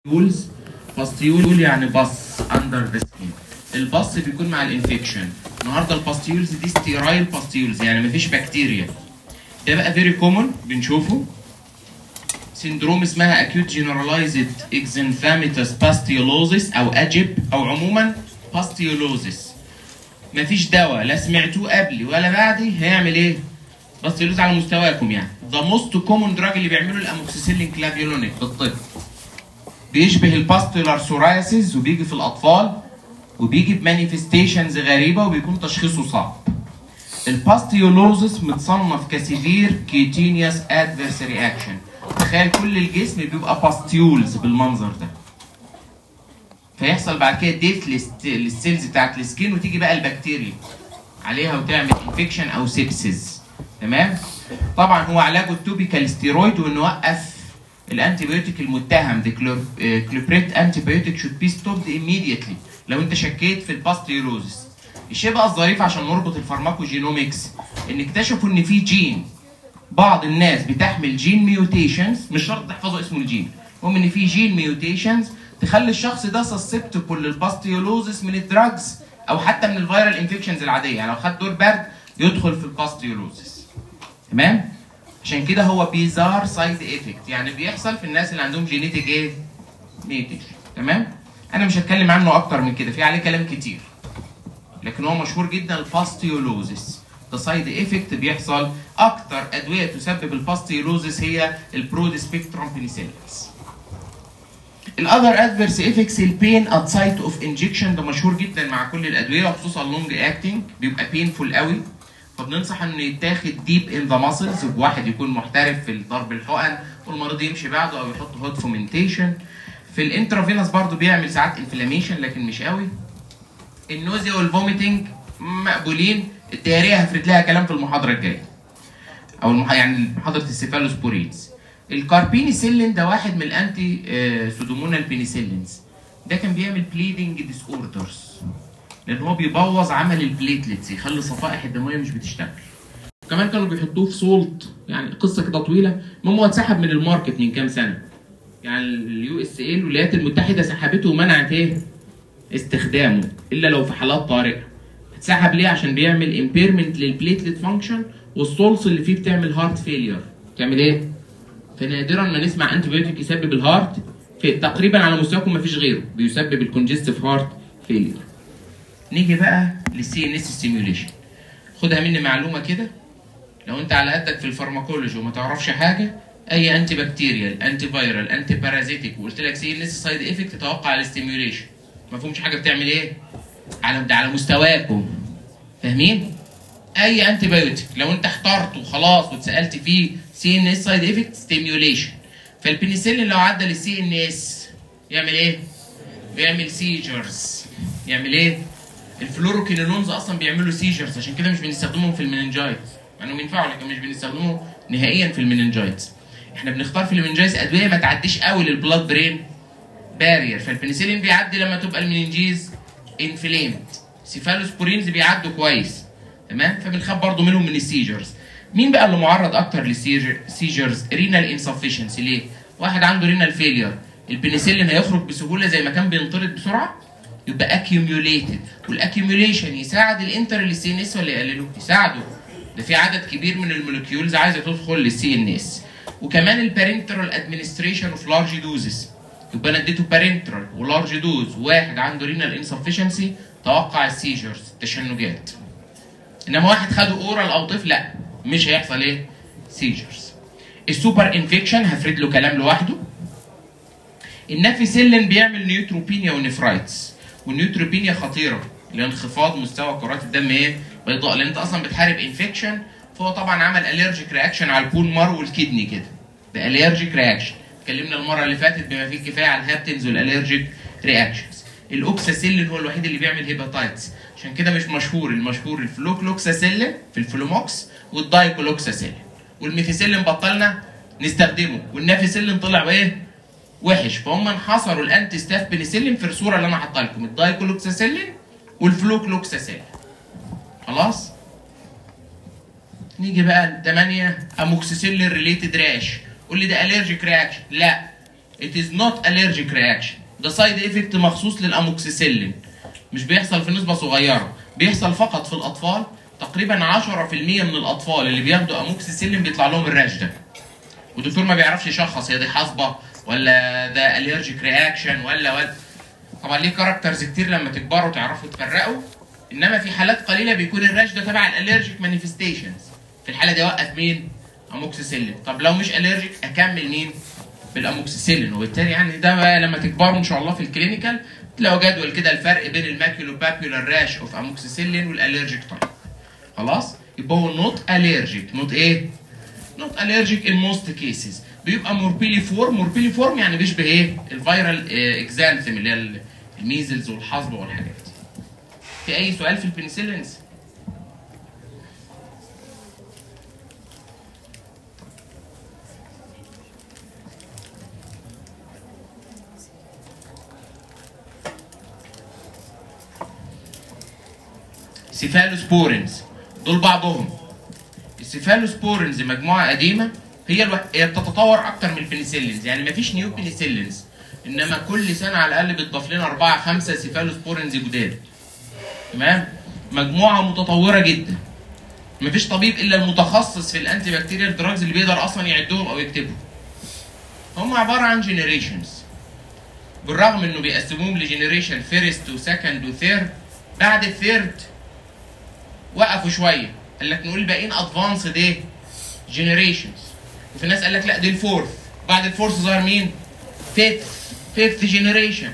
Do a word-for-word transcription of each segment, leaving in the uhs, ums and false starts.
باستيولز باستيول يعني باص اندر ذا سكين. الباص بيكون مع الانفكشن. النهارده الباستيولز دي ستيرايل باستيولز يعني مفيش بكتيريا. ده بقى فيري كومون بنشوفه. سندروم اسمها اكيوت جنرالايزد اكزنفاميتاس باستيولوزيس او اجيب او عموما باستيولوزيس. مفيش دواء لا سمعتوه قبلي ولا بعدي هيعمل ايه؟ باستيولوز على مستواكم يعني. ذا موست كومون دراج اللي بيعمله الاموكسيسيلين كلافيولونيك بالطب. بيشبه الباستولار سورايسيس وبيجي في الاطفال وبيجي بمانيفستيشنز غريبه وبيكون تشخيصه صعب. الباستيولوزيس متصنف كسيفير كيتينيوس ادفيرس رياكشن. تخيل كل الجسم بيبقى باستيولز بالمنظر ده. فيحصل بعد كده ديث للسيلز بتاعت السكين وتيجي بقى البكتيريا عليها وتعمل انفكشن او سيبسيس. تمام؟ طبعا هو علاجه التوبيكال ستيرويد وانه وقف الانتي بايوتيك المتهم. ذا كلوبريت انتي بايوتيك شود بي ستوبد immediately لو انت شكيت في الباستيولوزيس. الشيء بقى الظريف عشان نربط الفارماكوجينومكس ان اكتشفوا ان في جين بعض الناس بتحمل جين ميوتيشنز، مش شرط تحفظوا اسمه الجين، المهم ان في جين ميوتيشنز تخلي الشخص ده سسبتبل للباستيولوزيس من الدراجز او حتى من الفيرال انفكشنز العاديه. يعني لو خد دور برد يدخل في الباستيولوزيس. تمام؟ عشان كده هو بيزار سايد افكت، يعني بيحصل في الناس اللي عندهم جينيتيك ايه؟ ميوتيشن. تمام؟ انا مش هتكلم عنه اكتر من كده، في عليه كلام كتير. لكن هو مشهور جدا الباستيولوزيس. ده سايد افكت بيحصل. اكتر ادويه تسبب الباستيولوزيس هي البرود سبيكترم بنسلينز. الاذر ادفيرس افكتس البين ات سايت اوف انجكشن، ده مشهور جدا مع كل الادويه وخصوصا اللونج اكتنج بيبقى بينفول قوي. فبننصح انه يتاخد ديب ان ذا ماسلز بواحد يكون محترف في ضرب الحقن والمريض يمشي بعده او يحط هوت فومنتيشن. في الانترافينوس برضه بيعمل ساعات انفلاميشن لكن مش قوي. النوزيا والفوميتنج مقبولين. الدياريه هفرد لها كلام في المحاضره الجايه او المح... يعني محاضره السيفالوسبورينز. الكاربينيسيلين ده واحد من الانتي آه سودومونال بينيسيلينز. ده كان بيعمل بليدنج ديس اوردرز لان هو بيبوظ عمل البليتلتس، يخلي الصفائح الدمويه مش بتشتغل. كمان كانوا بيحطوه في سولت، يعني قصه كده طويله. المهم هو اتسحب من الماركت من كام سنه. يعني اليو اس اي الولايات المتحده سحبته ومنعت ايه؟ استخدامه الا لو في حالات طارئه. اتسحب ليه؟ عشان بيعمل امبيرمنت للبليتلت فانكشن والسولس اللي فيه بتعمل هارت فيلير. بتعمل ايه؟ فنادرا ما نسمع انتي بايوتيك يسبب الهارت في تقريبا على مستواكم مفيش غيره بيسبب الكونجستيف هارت فيلير. نيجي بقى للسي ان اس ستيميوليشن. خدها مني معلومه كده، لو انت على قدك في الفارماكولوجي وما تعرفش حاجه، اي انتي بكتيريال انتي فايرال انتي بارازيتيك وقلت لك سي ان اس سايد افكت تتوقع الاستيميوليشن. ما فهمش حاجه بتعمل ايه؟ على ده على مستواكم. فاهمين؟ اي انتي بايوتيك لو انت احترت وخلاص واتسالت فيه سي ان اس سايد افكت ستيميوليشن. فالبنسلين لو عدى للسي ان اس يعمل ايه؟ بيعمل سيجرز. يعمل ايه؟ الفلوروكينونز اصلا بيعملوا سيجرز، عشان كده مش بنستخدمهم في المننجايتس. يعني ينفعوا لكن مش بنستخدمهم نهائيا في المننجايتس. احنا بنختار في المننجايتس ادويه ما تعديش قوي للبلاد برين بارير. فالبنسلين بيعدي لما تبقى المننجيز انفليمد. سيفالوسبورينز بيعدوا كويس. تمام؟ فبنخاف برضه منهم من السيجرز. مين بقى اللي معرض اكتر للسيجرز؟ رينال انسفشنسي. ليه؟ واحد عنده رينال فيلير، البنسلين هيخرج بسهوله زي ما كان بينطرد بسرعه؟ يبقى اكيوميوليتد، والاكيوميوليشن يساعد الانتر للسي ان اس ولا يقلله؟ يساعده. ده في عدد كبير من المولكيولز عايزه تدخل للسي ان اس. وكمان البارنترال ادمنستريشن اوف لارج دوزز. يبقى انا اديته بارنترال ولارج دوز، واحد عنده رينال انسفشنسي توقع السيجرز التشنجات. انما واحد خده اورال او طفل لا، مش هيحصل ايه؟ سيجرز. السوبر انفكشن هفرد له كلام لوحده. النافيسيلين بيعمل نيوتروبينيا ونفرايتس، والنيوتروبينيا خطيره لانخفاض مستوى كرات الدم ايه؟ بيضاء، لان انت اصلا بتحارب انفكشن. فهو طبعا عمل الرجيك رياكشن على البون مارو والكدني كده. ده الرجيك رياكشن. اتكلمنا المره اللي فاتت بما فيه الكفايه على الهابتنز والالرجيك رياكشنز. الاوكساسيلين هو الوحيد اللي بيعمل هيباتايتس، عشان كده مش مشهور. المشهور الفلوكلوكساسيلين في الفلوموكس والدايكلوكساسيلين. والميثيسيلين بطلنا نستخدمه، والنافيسيلين طلع ايه؟ وحش. فهم انحصروا الانتي ستاف بنسلين في الصوره اللي انا حاطها لكم، الدايكلوكساسيلين والفلوكلوكساسيلين. خلاص؟ نيجي بقى ثمانية اموكسيسيلين ريليتد راش. قول لي ده الرجيك رياكشن. لا، it is not allergic reaction. ده سايد افكت مخصوص للاموكسيسيلين، مش بيحصل في نسبه صغيره، بيحصل فقط في الاطفال. تقريبا عشرة في المية من الاطفال اللي بياخدوا اموكسيسيلين بيطلع لهم الراش ده، والدكتور ما بيعرفش يشخص هي دي حصبه ولا ده allergic reaction ولا ولا طبعا ليه كاركترز كتير لما تكبروا تعرفوا تفرقوا، انما في حالات قليله بيكون الراش ده تبع الالرجيك مانيفستيشنز. في الحاله دي اوقف مين؟ اموكسيسيلين. طب لو مش الرجيك اكمل مين؟ بالاموكسيسيلين. وبالتالي يعني ده بقى لما تكبروا ان شاء الله في الكلينيكال تلاقوا جدول كده الفرق بين الماكيولو بابيولار راش اوف اموكسيسيلين والالرجيك تايب. خلاص؟ يبقى هو نوت الرجيك، نوت ايه؟ نوت الرجيك ان موست كيسز. بيبقى موربيلي فورم، موربيلي فورم يعني بيشبه ايه؟ الفيرال اكزانثيم اللي هي الميزلز والحصبه والحاجات دي. في اي سؤال في البنسلينز؟ سيفالوسبورينز دول بعضهم. السيفالوسبورينز مجموعه قديمه، هي الوح... هي بتتطور اكتر من البنسلينز، يعني مفيش نيو بنسلينز، انما كل سنه على الاقل بتضاف لنا اربعه خمسه سيفالوسبورينز جداد. تمام؟ مجموعه متطوره جدا. مفيش طبيب الا المتخصص في الانتي بكتيريال دراجز اللي بيقدر اصلا يعدهم او يكتبهم. هم عباره عن جنريشنز. بالرغم انه بيقسموهم لجنريشن فيرست وسكند وثيرد، بعد الثيرد وقفوا شويه، قال لك نقول الباقيين ادفانسد ايه؟ جنريشنز. وفي ناس قال لك لا دي الفورث، بعد الفورث ظهر مين؟ فيفث فيفث جنريشن.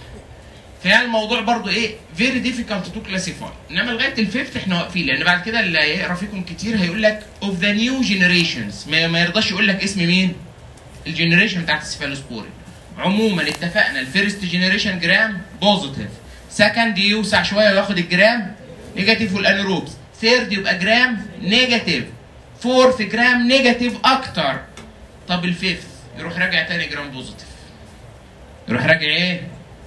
فيعني الموضوع برضو ايه؟ فيري ديفيكالت تو كلاسيفاي، انما لغايه الفيفث احنا واقفين، لان بعد كده اللي هيقرا فيكم كتير هيقول لك اوف ذا نيو جنريشنز، ما يرضاش يقول لك اسم مين؟ الجنريشن بتاعت السيفالوسبورين. عموما اتفقنا الفيرست جنريشن جرام بوزيتيف، سكند يوسع شويه وياخد الجرام نيجاتيف والانيروبس، ثيرد يبقى جرام نيجاتيف، فورث جرام نيجاتيف اكتر. طب الفيفث يروح راجع تاني جرام بوزيتيف، يروح راجع ايه؟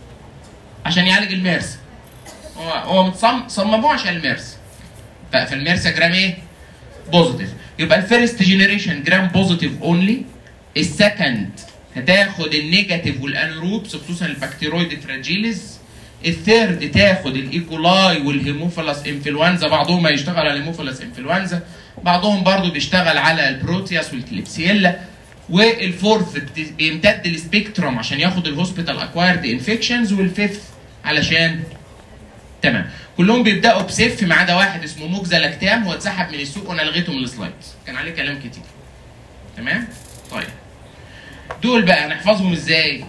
عشان يعالج الميرسا. هو هو متصمم صمموه عشان الميرسا، فالميرسا جرام ايه؟ بوزيتيف. يبقى الفيرست جنريشن جرام بوزيتيف اونلي، السكند هتاخد النيجاتيف والانيروبس خصوصا البكتيرويد فراجيليز، الثيرد تاخد الايكولاي والهيموفيلس انفلونزا، بعضهم هيشتغل على الهيموفيلس انفلونزا، بعضهم برضو بيشتغل على البروتياس والكليبسيلا، والفورث بيمتد السبيكتروم عشان ياخد الهوسبيتال اكوايرد انفكشنز، والفيفث علشان تمام. كلهم بيبداوا بسيف ما عدا واحد اسمه موكزالاكتام، هو اتسحب من السوق وانا لغيته من السلايدز، كان عليه كلام كتير. تمام؟ طيب دول بقى نحفظهم ازاي؟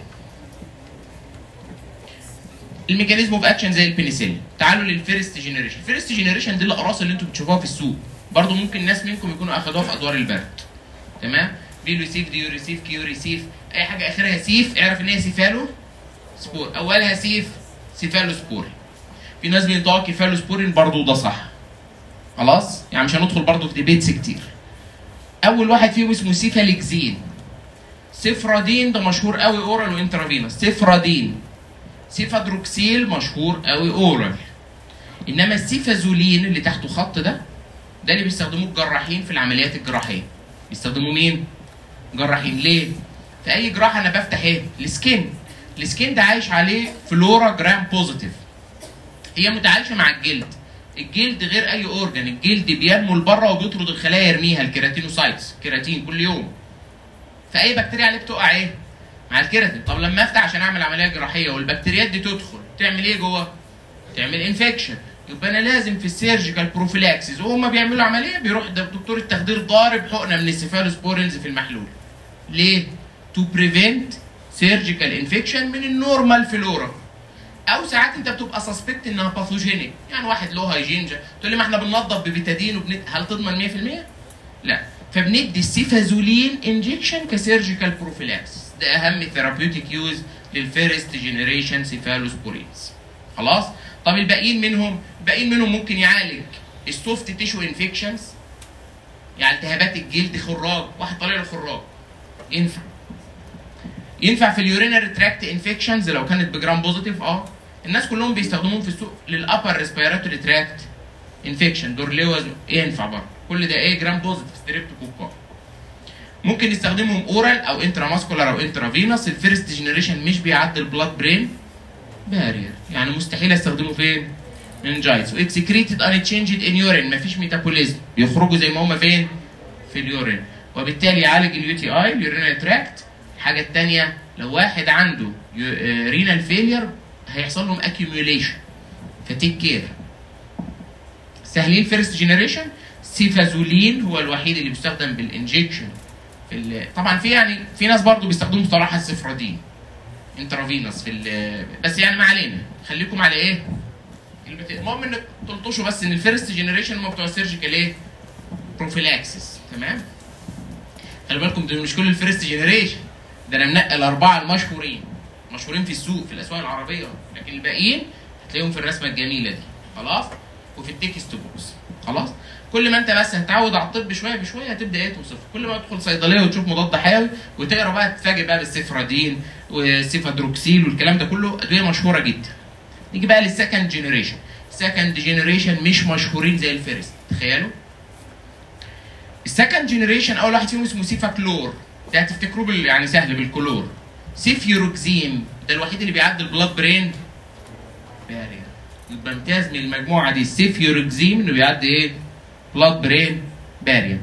الميكانيزم اوف اكشن زي البنسلين. تعالوا للفيرست جنريشن. الفيرست جنريشن دي الاقراص اللي انتم بتشوفوها في السوق، برضو ممكن ناس منكم يكونوا اخدوها في ادوار البرد. تمام؟ بيلوسيف، ديوريسيف، كيوريسيف، اي حاجه اخرها سيف اعرف ان هي سيفالو سبور، اولها سيف سيفالو سبور. في ناس بينطقوا كيفالو سبورين برضو ده صح. خلاص؟ يعني مش هندخل برضو في ديبيتس كتير. اول واحد فيهم اسمه سيفاليكزين. سيفرادين ده مشهور قوي اورال وانترافينوس، سيفرادين. سيفادروكسيل مشهور قوي اورال. انما السيفازولين اللي تحته خط ده ده اللي بيستخدموه الجراحين في العمليات الجراحيه. بيستخدموه مين؟ جراحين. ليه؟ في اي جراحه انا بفتح ايه؟ السكين. السكين ده عايش عليه فلورا جرام بوزيتيف. هي متعايشه مع الجلد. الجلد غير اي اورجن، الجلد بينمو لبره وبيطرد الخلايا يرميها، الكيراتينوسايتس، كيراتين كل يوم. فاي بكتيريا عليه بتقع ايه؟ مع الكيراتين. طب لما افتح عشان اعمل عمليه جراحيه والبكتيريات دي تدخل تعمل ايه جوه؟ تعمل انفكشن. يبقى انا لازم في السيرجيكال بروفيلاكسيس وهم بيعملوا عمليه بيروح دكتور التخدير ضارب حقنه من السيفالوسبورينز في المحلول. ليه؟ تو بريفنت سيرجيكال انفكشن من النورمال فلورا. او ساعات انت بتبقى سسبكت انها باثوجينيك، يعني واحد له هايجين، تقول لي ما احنا بننظف ببيتادين وبنت، هل تضمن مية في المية؟ لا. فبندي السيفازولين انجكشن كسيرجيكال بروفيلاكسيس. ده اهم ثيرابيوتيك يوز للفيرست جنريشن سيفالوسبورينز. خلاص؟ طب الباقيين منهم، الباقيين منهم ممكن يعالج السوفت تيشو انفكشنز، يعني التهابات الجلد، خراج، واحد طالع له خراج. ينفع. ينفع في اليورينري تراكت انفكشنز لو كانت بجرام بوزيتيف، اه. الناس كلهم بيستخدموهم في السوق للابر ريسبيراتوري تراكت انفكشن، دورليوز ينفع برضه. كل ده ايه؟ جرام بوزيتيف ستريبتوكوكا. ممكن نستخدمهم اورال او انترا ماسكولار او انترا فينوس. الفيرست جنريشن مش بيعدي البلاد برين بارير، يعني مستحيل استخدمه فين؟ مننجايتس. واكسكريتد ان تشينجد ان يورين، مفيش ميتابوليزم، بيخرجوا زي ما هم فين؟ في اليورين، وبالتالي يعالج اليو تي اي اليورينال تراكت. الحاجه الثانيه لو واحد عنده رينال فيلير هيحصل لهم اكيوميوليشن، فتيك كير. سهلين. فيرست جنريشن سيفازولين هو الوحيد اللي بيستخدم بالانجكشن في ال... طبعا في يعني في ناس برضو بيستخدموا صراحه السفرادين انترافينوس في ال... بس يعني ما علينا، خليكم على ايه؟ المهم انك تلطشوا بس ان الفيرست جنريشن هم بتوع السيرجيكال ايه؟ بروفيلاكسس. تمام؟ خلي بالكم دول مش كل الفيرست جنريشن، ده انا منقل اربعه المشهورين مشهورين في السوق في الاسواق العربيه، لكن الباقيين هتلاقيهم في الرسمه الجميله دي. خلاص؟ وفي التكست بوكس. خلاص؟ كل ما انت بس هتعود على الطب شويه بشويه هتبدا ايه توصفه. كل ما تدخل صيدليه وتشوف مضاد حيوي وتقرا بقى تتفاجئ بقى بالسيفرادين والسيفادروكسيل والكلام ده كله، ادويه مشهوره جدا. نيجي بقى للسكند جنريشن. السكند جنريشن مش مشهورين زي الفيرست، تخيلوا. السكند جنريشن اول واحد فيهم اسمه سيفاكلور، ده هتفتكروه بال... يعني سهل بالكلور. سيفيوروكزيم ده الوحيد اللي بيعدي البلاد برين بارير، يبقى امتياز من المجموعه دي السيفيوروكزيم انه بيعدي ايه؟ بلاد برين بارير.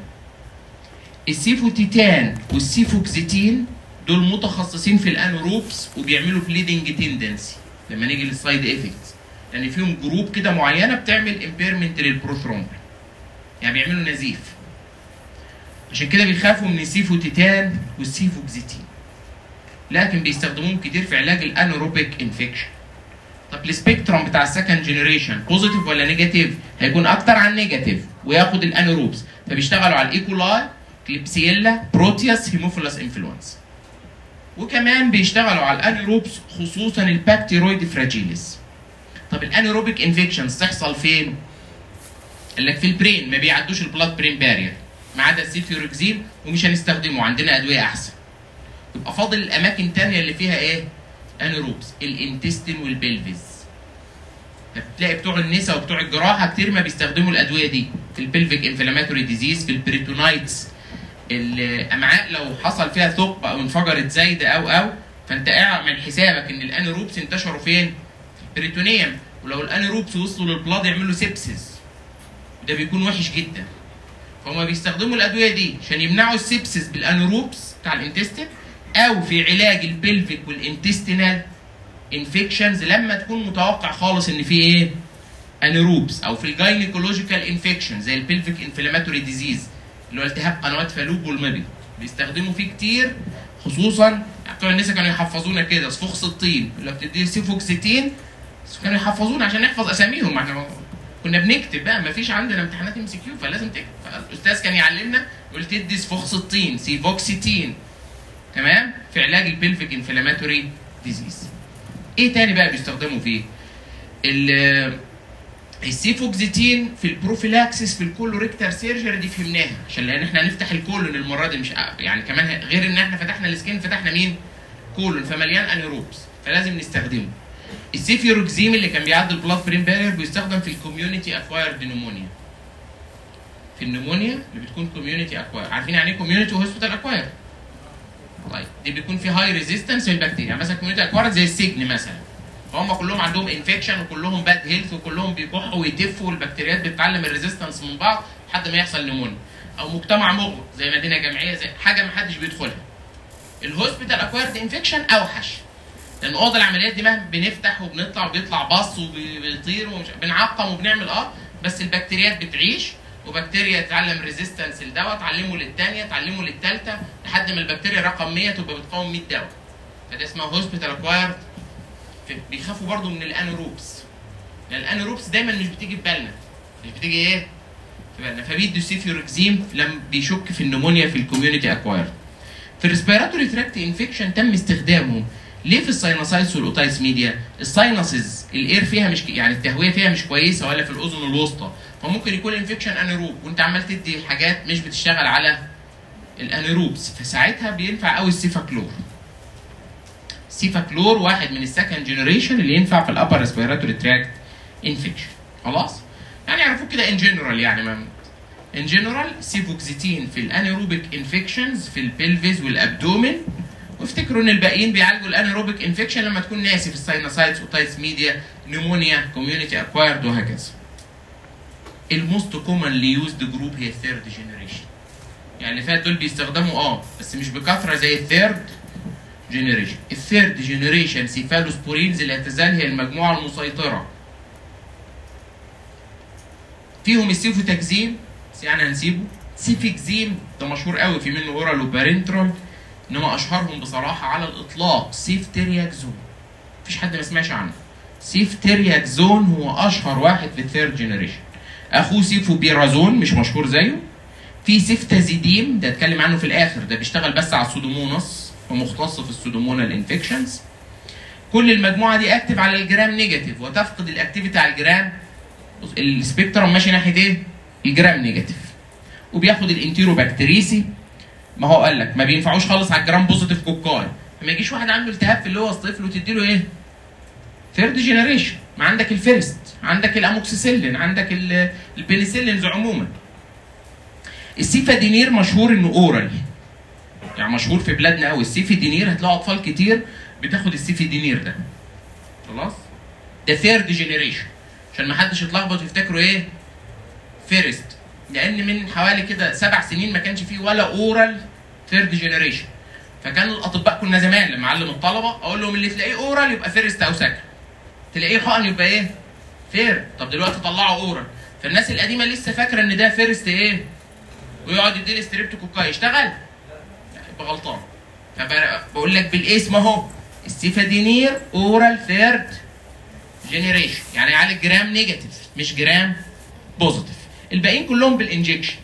السيفوتيتان والسيفوكزيتين دول متخصصين في الانوروبس وبيعملوا بليدنج تندنسي لما نيجي للسايد افكتس، لان يعني فيهم جروب كده معينه بتعمل امبيرمنت للبروثرومبين، يعني بيعملوا نزيف. عشان كده بيخافوا من السيفوتيتان والسيفوكزيتين، لكن بيستخدموهم كتير في علاج الانوروبيك انفكشن. طب السبيكترم بتاع السكند جنريشن بوزيتيف ولا نيجاتيف؟ هيكون اكتر عن نيجاتيف وياخد الانوروبس، فبيشتغلوا على الايكولاي، كليبسيلا، بروتياس، هيموفيلس انفلونزا. وكمان بيشتغلوا على الانوروبس خصوصا الباكتيرويد فراجيليس. طب الانوروبيك انفكشنز تحصل فين؟ قال لك في البرين، ما بيعدوش البلاد برين بارير ما عدا السيفيوروكزين، ومش هنستخدمه، عندنا ادويه احسن. يبقى فاضل الاماكن الثانيه اللي فيها ايه؟ انوروبس، الانتستين والبلفيز. بتلاقي بتوع النساء وبتوع الجراحه كتير ما بيستخدموا الادويه دي في البلفيك انفلاماتوري ديزيز، في البريتونايتس. الامعاء لو حصل فيها ثقب او انفجرت زايده او او فانت اعمل حسابك ان الانوروبس انتشروا فين؟ في البريتونيوم، ولو الانوروبس وصلوا للبلاد يعملوا سيبسيس، ده بيكون وحش جدا. فهم بيستخدموا الادويه دي عشان يمنعوا السيبسيس بالانوروبس بتاع الانتستين، او في علاج البلفيك والانتستينال انفكشنز لما تكون متوقع خالص ان في ايه؟ انوروبس، او في الجاينيكولوجيكال انفكشن زي البلفيك انفلاماتوري ديزيز اللي هو التهاب قنوات فالوب والمبيض، بيستخدموا فيه كتير. خصوصا بتوع النساء كانوا يحفظونا كده صفوخ الطين اللي بتدي سيفوكسيتين، كانوا يحفظونا عشان نحفظ اساميهم. احنا كنا بنكتب بقى، ما فيش عندنا امتحانات ام سي كيو فلازم تكتب، فالاستاذ كان يعلمنا يقول تدي سفوخ الطين سيفوكسيتين، تمام، في علاج البلفيك انفلاماتوري ديزيز. ايه تاني بقى بيستخدموا فيه؟ السيفوكزيتين في البروفيلاكسس في الكولوريكتر سيرجري دي فهمناها، عشان لان احنا هنفتح الكولون المره دي، مش يعني كمان غير ان احنا فتحنا السكين فتحنا مين؟ كولون، فمليان انيروبس فلازم نستخدمه. السيفيوروكزيم اللي كان بيعدي البلاد برين بارير بيستخدم في الكوميونتي اكوايرد نيمونيا. في النيمونيا اللي بتكون كوميونتي اكوايرد، عارفين يعني ايه كوميونتي وهوسبيتال اكوايرد؟ طيب دي بيكون في هاي ريزيستنس للبكتيريا، مثلا كوميونتي اكوايرد زي السجن مثلا، فهم كلهم عندهم انفكشن وكلهم باد هيلث وكلهم بيكحوا ويتفوا والبكتيريات بتتعلم الريزيستنس من بعض لحد ما يحصل نيمونيا. او مجتمع مغلق زي مدينه جامعيه، زي حاجه ما حدش بيدخلها. الهوسبيتال اكوايرد انفكشن اوحش، لان اوضه العمليات دي مهما بنفتح وبنطلع وبيطلع باص وبيطير وبنعقم وبنعمل اه بس البكتيريات بتعيش، وبكتيريا تتعلم ريزيستنس لدواء، تعلمه للثانيه، تعلمه للثالثه، لحد ما البكتيريا رقم مية تبقى بتقاوم مية دواء. فده اسمها هوسبيتال اكوايرد. بيخافوا برضو من الانوروبس، لان الانوروبس دايما مش بتيجي في بالنا، مش بتيجي ايه؟ في بالنا، فبيدوا سيفيوروكزيم لما بيشك في النمونيا في الكوميونتي اكوايرد. في الريسبيراتوري تراكت انفكشن تم استخدامهم ليه في الساينوسايتس والاوتايس ميديا؟ الساينسز الاير فيها مش يعني التهويه فيها مش كويسه، ولا في الاذن الوسطى، فممكن يكون انفكشن انيروب وانت عمال تدي حاجات مش بتشتغل على الانيروبس، فساعتها بينفع قوي السيفاكلور. سيفاكلور واحد من السكند جنريشن اللي ينفع في الابر ريسبيراتوري تراكت انفكشن. خلاص؟ يعني يعرفوه كده ان جنرال، يعني ما ان جنرال سيفوكسيتين في الانيروبيك انفكشنز في البلفيز والابدومين، وافتكروا ان الباقيين بيعالجوا الانيروبيك انفكشن لما تكون ناسي في الساينوسايتس اوتايتس ميديا نيمونيا كوميونتي اكوايرد وهكذا. الموست كومنلي يوزد جروب هي الثيرد جنريشن. يعني اللي فات دول بيستخدموا اه بس مش بكثره زي الثيرد جنريشن. الثيرد جنريشن سيفالوسبورينز اللي هتزال هي المجموعه المسيطره. فيهم السيفوتاكزيم بس يعني هنسيبه. سيفيكزيم ده مشهور قوي، في منه اورال وبارنترال، انما اشهرهم بصراحه على الاطلاق سيفترياكزون. مفيش حد ما سمعش عنه. سيفترياكزون هو اشهر واحد في الثيرد جنريشن. اخوه سيفوبيرازون مش مشهور زيه. في سيفتازيديم ده اتكلم عنه في الاخر، ده بيشتغل بس على السودوموناس ومختص في السودومونال انفكشنز. كل المجموعه دي اكتف على الجرام نيجاتيف وتفقد الاكتيفيتي على الجرام. السبيكترم ماشي ناحيه ايه؟ الجرام نيجاتيف. وبياخد الانتيرو بكتيريسي. ما هو قال لك ما بينفعوش خالص على الجرام بوزيتيف كوكاي. ما يجيش واحد عنده التهاب في اللي هو الطفل وتدي له ايه؟ ثيرد جنريشن. ما عندك الفيرست، عندك الاموكسيسيلين، عندك البنسلينز عموما. السيفادينير مشهور انه اورال، يعني مشهور في بلادنا قوي. السيفادينير هتلاقوا اطفال كتير بتاخد السيفادينير ده. خلاص؟ ده ثيرد جنريشن عشان ما حدش يتلخبط ويفتكروا ايه؟ فيرست. لان من حوالي كده سبع سنين ما كانش فيه ولا اورال ثيرد جنريشن. فكان الاطباء كنا زمان لما اعلم الطلبه اقول لهم اللي تلاقيه اورال يبقى فيرست او سكند. تلاقيه حقن يبقى ايه؟ فير. طب دلوقتي طلعوا اورال. فالناس القديمه لسه فاكره ان ده فيرست ايه؟ ويقعد يدي لي ستريبتوكوكاي يشتغل؟ يبقى غلطان. فبقول لك بالاسم اهو السيفادينير اورال ثيرد جنريشن، يعني يعالج جرام نيجاتيف مش جرام بوزيتيف. الباقيين كلهم بالانجكشن.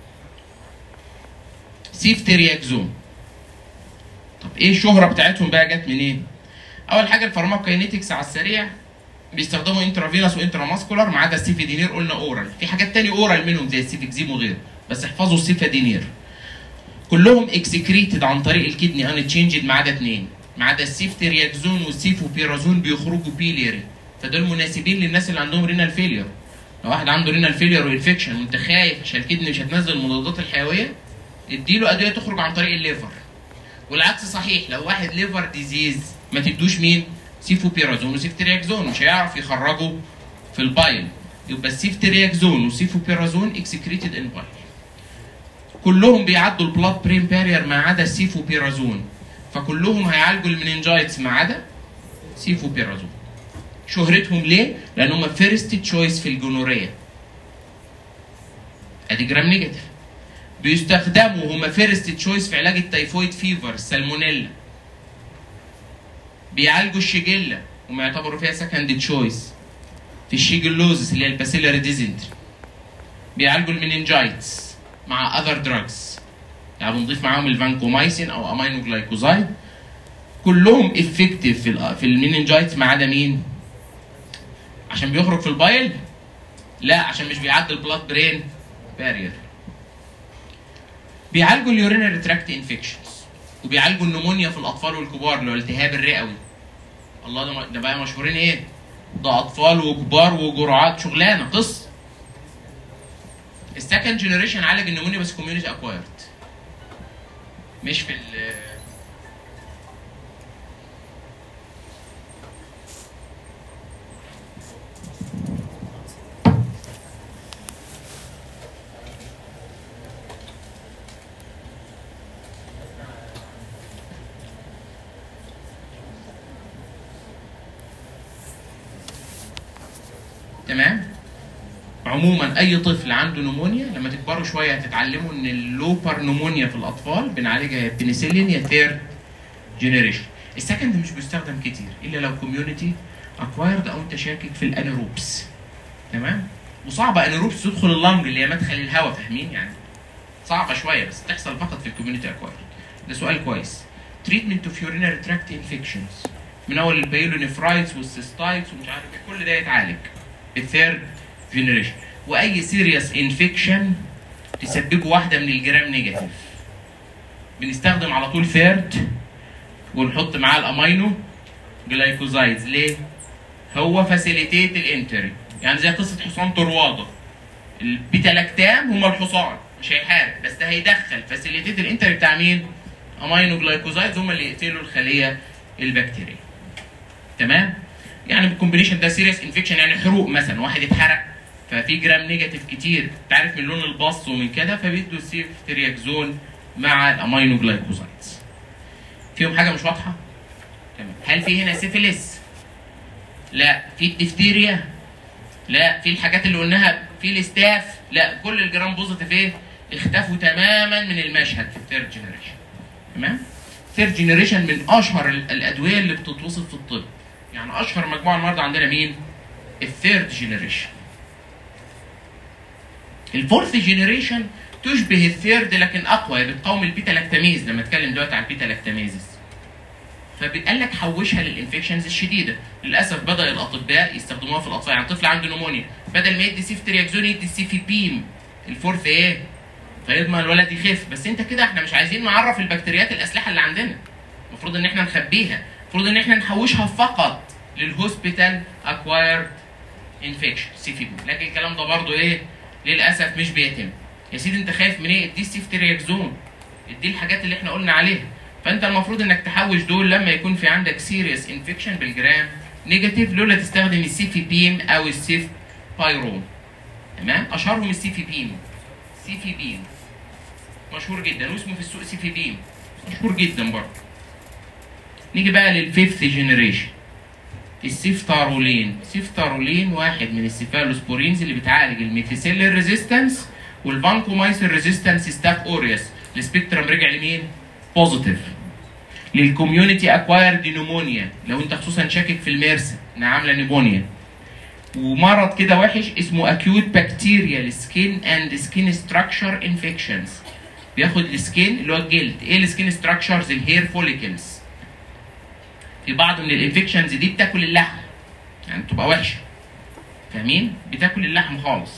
سيفترياكزون. طب ايه الشهره بتاعتهم بقى جت منين؟ اول حاجه الفارماكوكاينيتكس على السريع بيستخدموا انترافينوس وانتراماسكولار ما عدا السيفادينير قلنا اورال. في حاجات تاني اورال منهم زي السيفيكزيم وغيره، بس احفظوا السيفادينير. كلهم اكسكريتد عن طريق الكدني ان تشينجد ما عدا اثنين، ما عدا السيفترياكزون والسيفوبيرازون بيخرجوا بيليري، فدول مناسبين للناس اللي عندهم رينال فيلير. لو واحد عنده رينال فيلير وانفكشن وانت خايف عشان الكدني مش هتنزل المضادات الحيويه، اديله ادويه تخرج عن طريق الليفر. والعكس صحيح، لو واحد ليفر ديزيز ما تدوش مين؟ سيفوبيرازون وسيفترياكزون، مش هيعرف يخرجوا في البايل. يبقى السيفترياكزون وسيفوبيرازون اكسكريتد ان بايل. كلهم بيعدوا البلاد برين بارير ما عدا السيفوبيرازون، فكلهم هيعالجوا المننجايتس ما عدا سيفوبيرازون. شهرتهم ليه؟ لان هم فيرست تشويس في الجونوريا. ادي جرام نيجاتيف. بيستخدموا هم فيرست تشويس في علاج التيفويد فيفر السالمونيلا. بيعالجوا الشيجيلا وما يعتبروا فيها سكند تشويس في الشيجلوزس اللي هي الباسيلاري ديزنتري. بيعالجوا المننجايتس مع اذر دراجز، يعني بنضيف معاهم الفانكومايسين او امينو جلايكوزايد. كلهم افكتيف في في المننجايتس ما عدا مين؟ عشان بيخرج في البايل؟ لا، عشان مش بيعدي البلاد برين بارير. بيعالجوا اليورينري تراكت انفكشنز، وبيعالجوا النمونيا في الاطفال والكبار اللي هو الالتهاب الرئوي. الله، ده ده بقى مشهورين ايه؟ ده اطفال وكبار وجرعات، شغلانه قصه. السكند جنريشن عالج النمونيا بس كوميونتي اكوايرد، مش في ال تمام؟ عموما اي طفل عنده نمونيا لما تكبروا شويه هتتعلموا ان اللوبر نمونيا في الاطفال بنعالجها يا بنسلين يا ثيرد جنريشن. السكند مش بيستخدم كتير الا لو كوميونتي اكوايرد او انت شاكك في الانيروبس. تمام؟ وصعبه انيروبس تدخل اللنج اللي هي مدخل الهواء، فاهمين يعني؟ صعبه شويه بس تحصل فقط في الكوميونتي اكوايرد. ده سؤال كويس. تريتمنت اوف يورينري تراكت انفكشنز من اول البايلونيفرايتس والسيستايتس ومش عارف ايه، كل ده يتعالج الثيرد جنريشن. واي سيريس انفكشن تسببه واحده من الجرام نيجاتيف بنستخدم على طول ثيرد ونحط معاه الامينو جلايكوزايدز. ليه؟ هو فاسيليتيت الانتري، يعني زي قصه حصان طرواده. البيتا لاكتام هم الحصان، مش هيحارب، بس ده هيدخل فاسيليتيت الانتر بتاع مين؟ امينو جلايكوزايدز هم اللي يقتلوا الخليه البكتيريه. تمام؟ يعني بالكومبينيشن ده سيريس انفكشن، يعني حروق مثلا، واحد اتحرق ففي جرام نيجاتيف كتير، تعرف من لون البص ومن كده، فبيدوا السيفترياكزون مع الامينو جلايكوزايدز. فيهم حاجه مش واضحه؟ تمام. هل في هنا سيفيليس؟ لا. في الدفتيريا؟ لا. في الحاجات اللي قلناها في الاستاف؟ لا. كل الجرام بوزيتيف ايه؟ اختفوا تماما من المشهد في الثيرد جنريشن. تمام؟ الثيرد جنريشن من اشهر الادويه اللي بتتوصف في الطب. يعني اشهر مجموعه النهارده عندنا مين؟ الثيرد جنريشن. الفورث جنريشن تشبه الثيرد لكن اقوى، بتقاوم البيتا لاكتاميز. لما اتكلم دلوقتي عن البيتا لاكتاميزز فبيقال لك حوشها للانفكشنز الشديده. للاسف بدا الاطباء يستخدموها في الاطفال، يعني طفل عنده نمونيا بدل ما يدي سيفترياكزون يدي السيفيبيم الفورث ايه؟ فيضمن الولد يخف. بس انت كده احنا مش عايزين نعرف البكتيريات الاسلحه اللي عندنا. المفروض ان احنا نخبيها، المفروض ان احنا نحوشها فقط للهوسبيتال اكوايرد انفكشن سيفيبيم. لكن الكلام ده برضه ايه؟ للاسف مش بيتم. يا سيدي انت خايف من ايه؟ اديه السيفترياكزون، اديه الحاجات اللي احنا قلنا عليها. فانت المفروض انك تحوش دول لما يكون في عندك سيريس انفكشن بالجرام نيجاتيف، لولا تستخدم السيفيبيم او السيف بايرون. تمام؟ اشهرهم السيفيبيم. سيفيبيم مشهور جدا، واسمه في السوق سيفيبيم مشهور جدا برضه. نيجي بقى للفيفث جنريشن السيفتارولين. سيفتارولين واحد من السيفالوسبورينز اللي بتعالج الميثيسيلين ريزيستنس والفانكومايسين ريزيستنس ستاف اوريوس. السبيكترم رجع لمين؟ بوزيتيف. للكوميونتي اكوايرد نيمونيا، لو انت خصوصا شاكك في الميرسا انها عامله نيمونيا. ومرض كده وحش اسمه اكيوت بكتيريال سكين اند سكين ستراكشر انفكشنز. بياخد السكين اللي هو الجلد. ايه السكين ستراكشرز؟ الهير فوليكلز. في بعض من الانفكشنز دي بتاكل اللحم، يعني بتبقى وحشه. فاهمين؟ بتاكل اللحم خالص.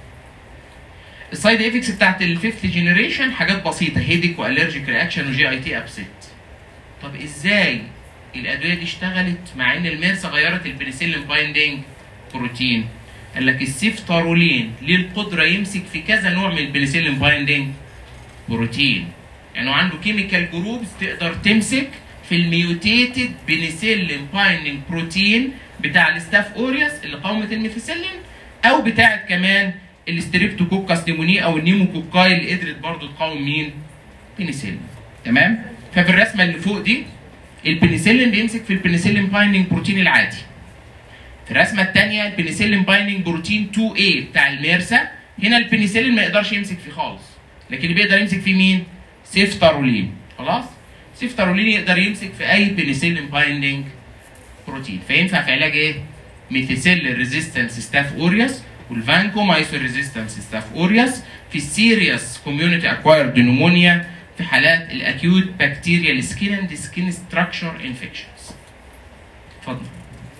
السايد افكتس بتاعت الفيفث جنريشن حاجات بسيطه، هيديك والرجيك رياكشن وجي اي تي ابسيت. طب ازاي الادويه دي اشتغلت مع ان الميرسا غيرت البنسلين بايندينج بروتين؟ قال لك السيفتارولين ليه القدره يمسك في كذا نوع من البنسلين بايندينج بروتين. يعني عنده كيميكال جروبز تقدر تمسك في الميوتيتد بنسلين بايندينج بروتين بتاع الستاف اوريوس اللي قاومت الميثيسيلين، او بتاعت كمان الستريبتوكوكاس نيموني او النيموكوكاي اللي قدرت برضه تقاوم مين؟ بنسلين. تمام؟ ففي الرسمه اللي فوق دي البنسلين بيمسك في البنسلين بايندينج بروتين العادي. في الرسمه الثانيه البنسلين بايندينج بروتين تو إيه بتاع الميرسا، هنا البنسلين ما يقدرش يمسك فيه خالص، لكن اللي بيقدر يمسك فيه مين؟ سيفتارولين. خلاص؟ سيفتارولين يقدر يمسك في اي بنسلين بايندينج بروتين، فينفع في علاج ايه؟ ميثيسيلين ريزيستنس ستاف اوريوس والفانكومايسين ريزيستنس ستاف اوريوس، في السيريس كوميونتي اكوايرد نيمونيا، في حالات الاكيوت بكتيريال سكين اند سكين ستراكشر انفكشنز. اتفضل.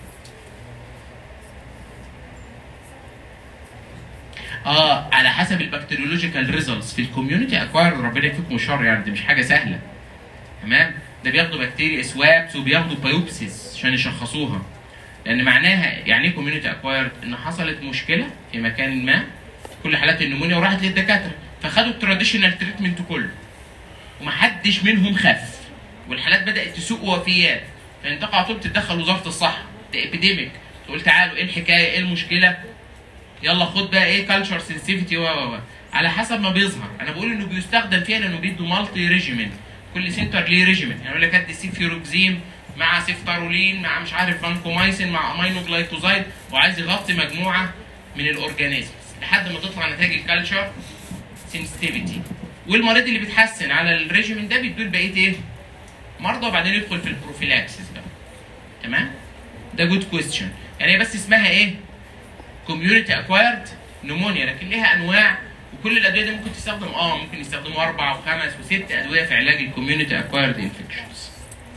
اه على حسب البكتيريولوجيكال ريزلتس في الكوميونتي اكوايرد، ربنا يكفيكم الشر، يعني دي مش حاجه سهله. تمام؟ ده بياخدوا بكتيريا سوابس وبياخدوا بايوبسيس عشان يشخصوها. لان معناها يعني ايه كوميونتي اكوايرد؟ ان حصلت مشكله في مكان ما، كل حالات النمونيا، وراحت للدكاتره فخدوا التراديشنال تريتمنت كله ومحدش منهم خف، والحالات بدات تسوق وفيات، فانتقى على طول تتدخل وزاره الصحه، ده ابيديميك، تقول تعالوا ايه الحكايه؟ ايه المشكله؟ يلا خد بقى ايه كالتشر سنسيفيتي و و على حسب ما بيظهر. انا بقول انه بيستخدم فيها لانه بيدوا مالتي ريجيمنت، كل سنتر ليه ريجيمنت، يعني يقول لك ادي سيفيروكزيم مع سيفتارولين مع مش عارف فانكومايسين مع امينو جلايكوزايد، وعايز يغطي مجموعه من الاورجانيزمز لحد ما تطلع نتائج الكالتشر سنسيتيفيتي. والمريض اللي بيتحسن على الريجيمنت ده بيدوا بقيه ايه؟ مرضى، وبعدين يدخل في البروفيلاكسس بقى. تمام؟ ده جود كويستشن. يعني هي بس اسمها ايه؟ كوميونتي اكوايرد نمونيا، لكن ليها انواع، وكل الادويه دي ممكن تستخدم اه ممكن يستخدموا اربع وخمس وست ادويه في علاج الكوميونتي اكوايرد انفكشنز.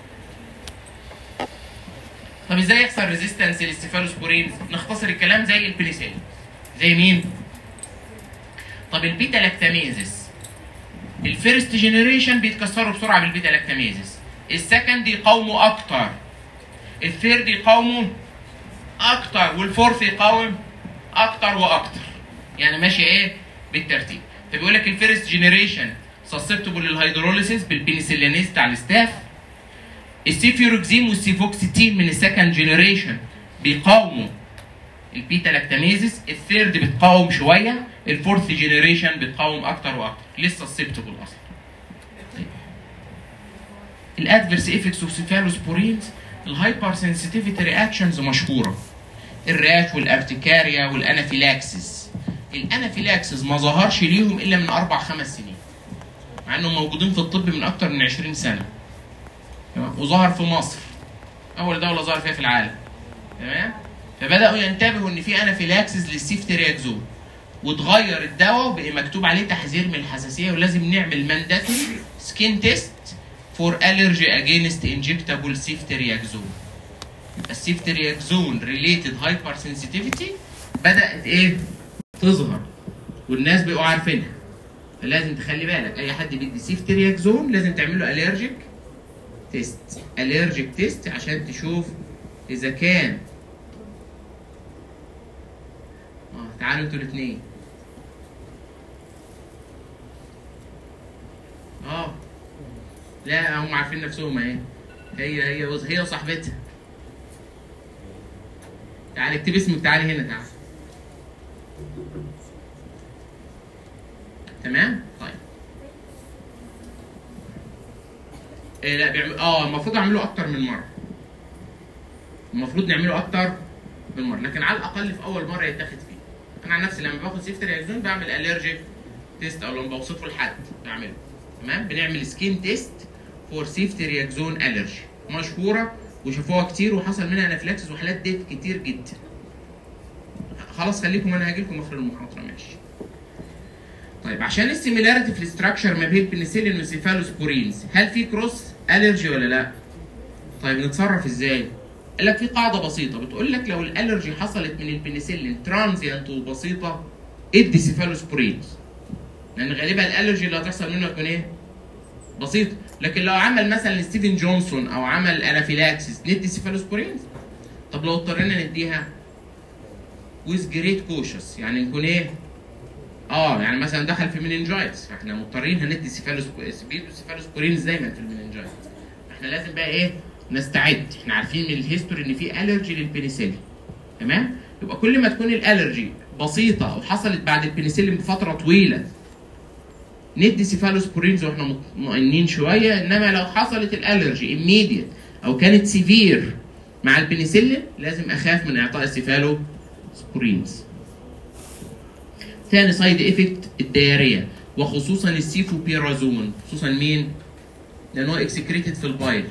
طب ازاي يحصل ريزيستنس للسيفالوسبورينز؟ نختصر الكلام زي البنسلين. زي مين؟ طب البيتا لاكتاميزس الفيرست جنريشن بيتكسروا بسرعه بالبيتا لاكتاميزس، السكند يقاوموا اكتر، الثيرد يقاوموا اكتر، والفورث يقاوم اكتر واكتر. يعني ماشيه ايه بالترتيب. فبيقول لك الفيرست جنريشن سسبتبل للهيدروليسيس بالبنسلينيز بتاع الستاف. السيفيوروكسين والسيفوكسيتين من السكند جنريشن بيقاوموا البيتا لاكتاميزيس. الثيرد بتقاوم شويه، الفورث جنريشن بتقاوم اكتر واكتر، لسه سسبتبل اصلا. الادفيرس ايفكتس اوف سيفالوسبورينز، الهايبر سنسيتيفيتي رياكشنز مشهوره، الراش والارتكاريا والانافيلاكسس. الانافيلاكسس ما ظهرش ليهم الا من اربع خمس سنين، مع انهم موجودين في الطب من اكتر من عشرين سنه. تمام؟ وظهر في مصر، اول دوله ظهر فيها في العالم. تمام؟ فبداوا ينتبهوا ان في انافيلاكسس للسيفترياكزون، وتغير الدواء وبقى مكتوب عليه تحذير من الحساسيه، ولازم نعمل مانداتوري سكين تيست فور الرجي اجينست انجكتابل سيفترياكزون. يبقى السيفترياكزون ريليتد هايبر سنسيتيفيتي بدات ايه؟ تظهر، والناس بقوا عارفينها. فلازم تخلي بالك اي حد بيدي سيفترياكزون لازم تعمل له الرجيك تيست، الرجيك تيست عشان تشوف اذا كان اه تعالوا انتوا الاثنين اه لا هم عارفين نفسهم اهي، هي هي هي وصاحبتها. تعالي اكتب اسمك، تعالي هنا تعالي. تمام؟ طيب. إيه لا بيعمل اه المفروض اعمله اكتر من مره. المفروض نعمله اكتر من مره، لكن على الاقل في اول مره يتاخد فيه. انا عن نفسي لما باخد سيفترياكزون بعمل الرجيك تيست، او لما بوصفه لحد بعمله. تمام؟ بنعمل سكين تيست فور سيفترياكزون الرجي، مشهوره وشافوها كتير وحصل منها انافيلاكسس وحالات ديت كتير جدا. خلاص خليكم انا هاجي لكم اخر المحاضره ماشي. طيب عشان السيميلاريتي في الاستراكشر ما بين البنسلين والسيفالوسبورينز، هل في كروس الرجي ولا لا؟ طيب نتصرف ازاي؟ قال لك في قاعده بسيطه بتقول لك لو الالرجي حصلت من البنسلين ترانزيانت وبسيطه ادي سيفالوسبورينز، لان غالبا الالرجي اللي هتحصل منه هتكون ايه؟ بسيطه. لكن لو عمل مثلا ستيفن جونسون او عمل انافيلاكسس ندي سيفالوسبورينز؟ طب لو اضطرينا نديها ويز جريت كوشس، يعني نكون ايه؟ اه يعني مثلا دخل في مننجايتس، فاحنا مضطرين هندي سيفالوسبورينز دايما في المننجايتس. احنا لازم بقى ايه؟ نستعد. احنا عارفين من الهيستوري ان في الرجي للبنسلين. تمام؟ يبقى كل ما تكون الالرجي بسيطه وحصلت بعد البنسلين بفتره طويله ندي سيفالوسبورينز واحنا مطمئنين شويه، انما لو حصلت الالرجي immediate او كانت سيفير مع البنسلين لازم اخاف من اعطاء السيفالوسبورينز. ثاني سايد افكت الدياريه، وخصوصا السيفوبيرازون، خصوصا مين؟ لانه اكسكريتد في البايل.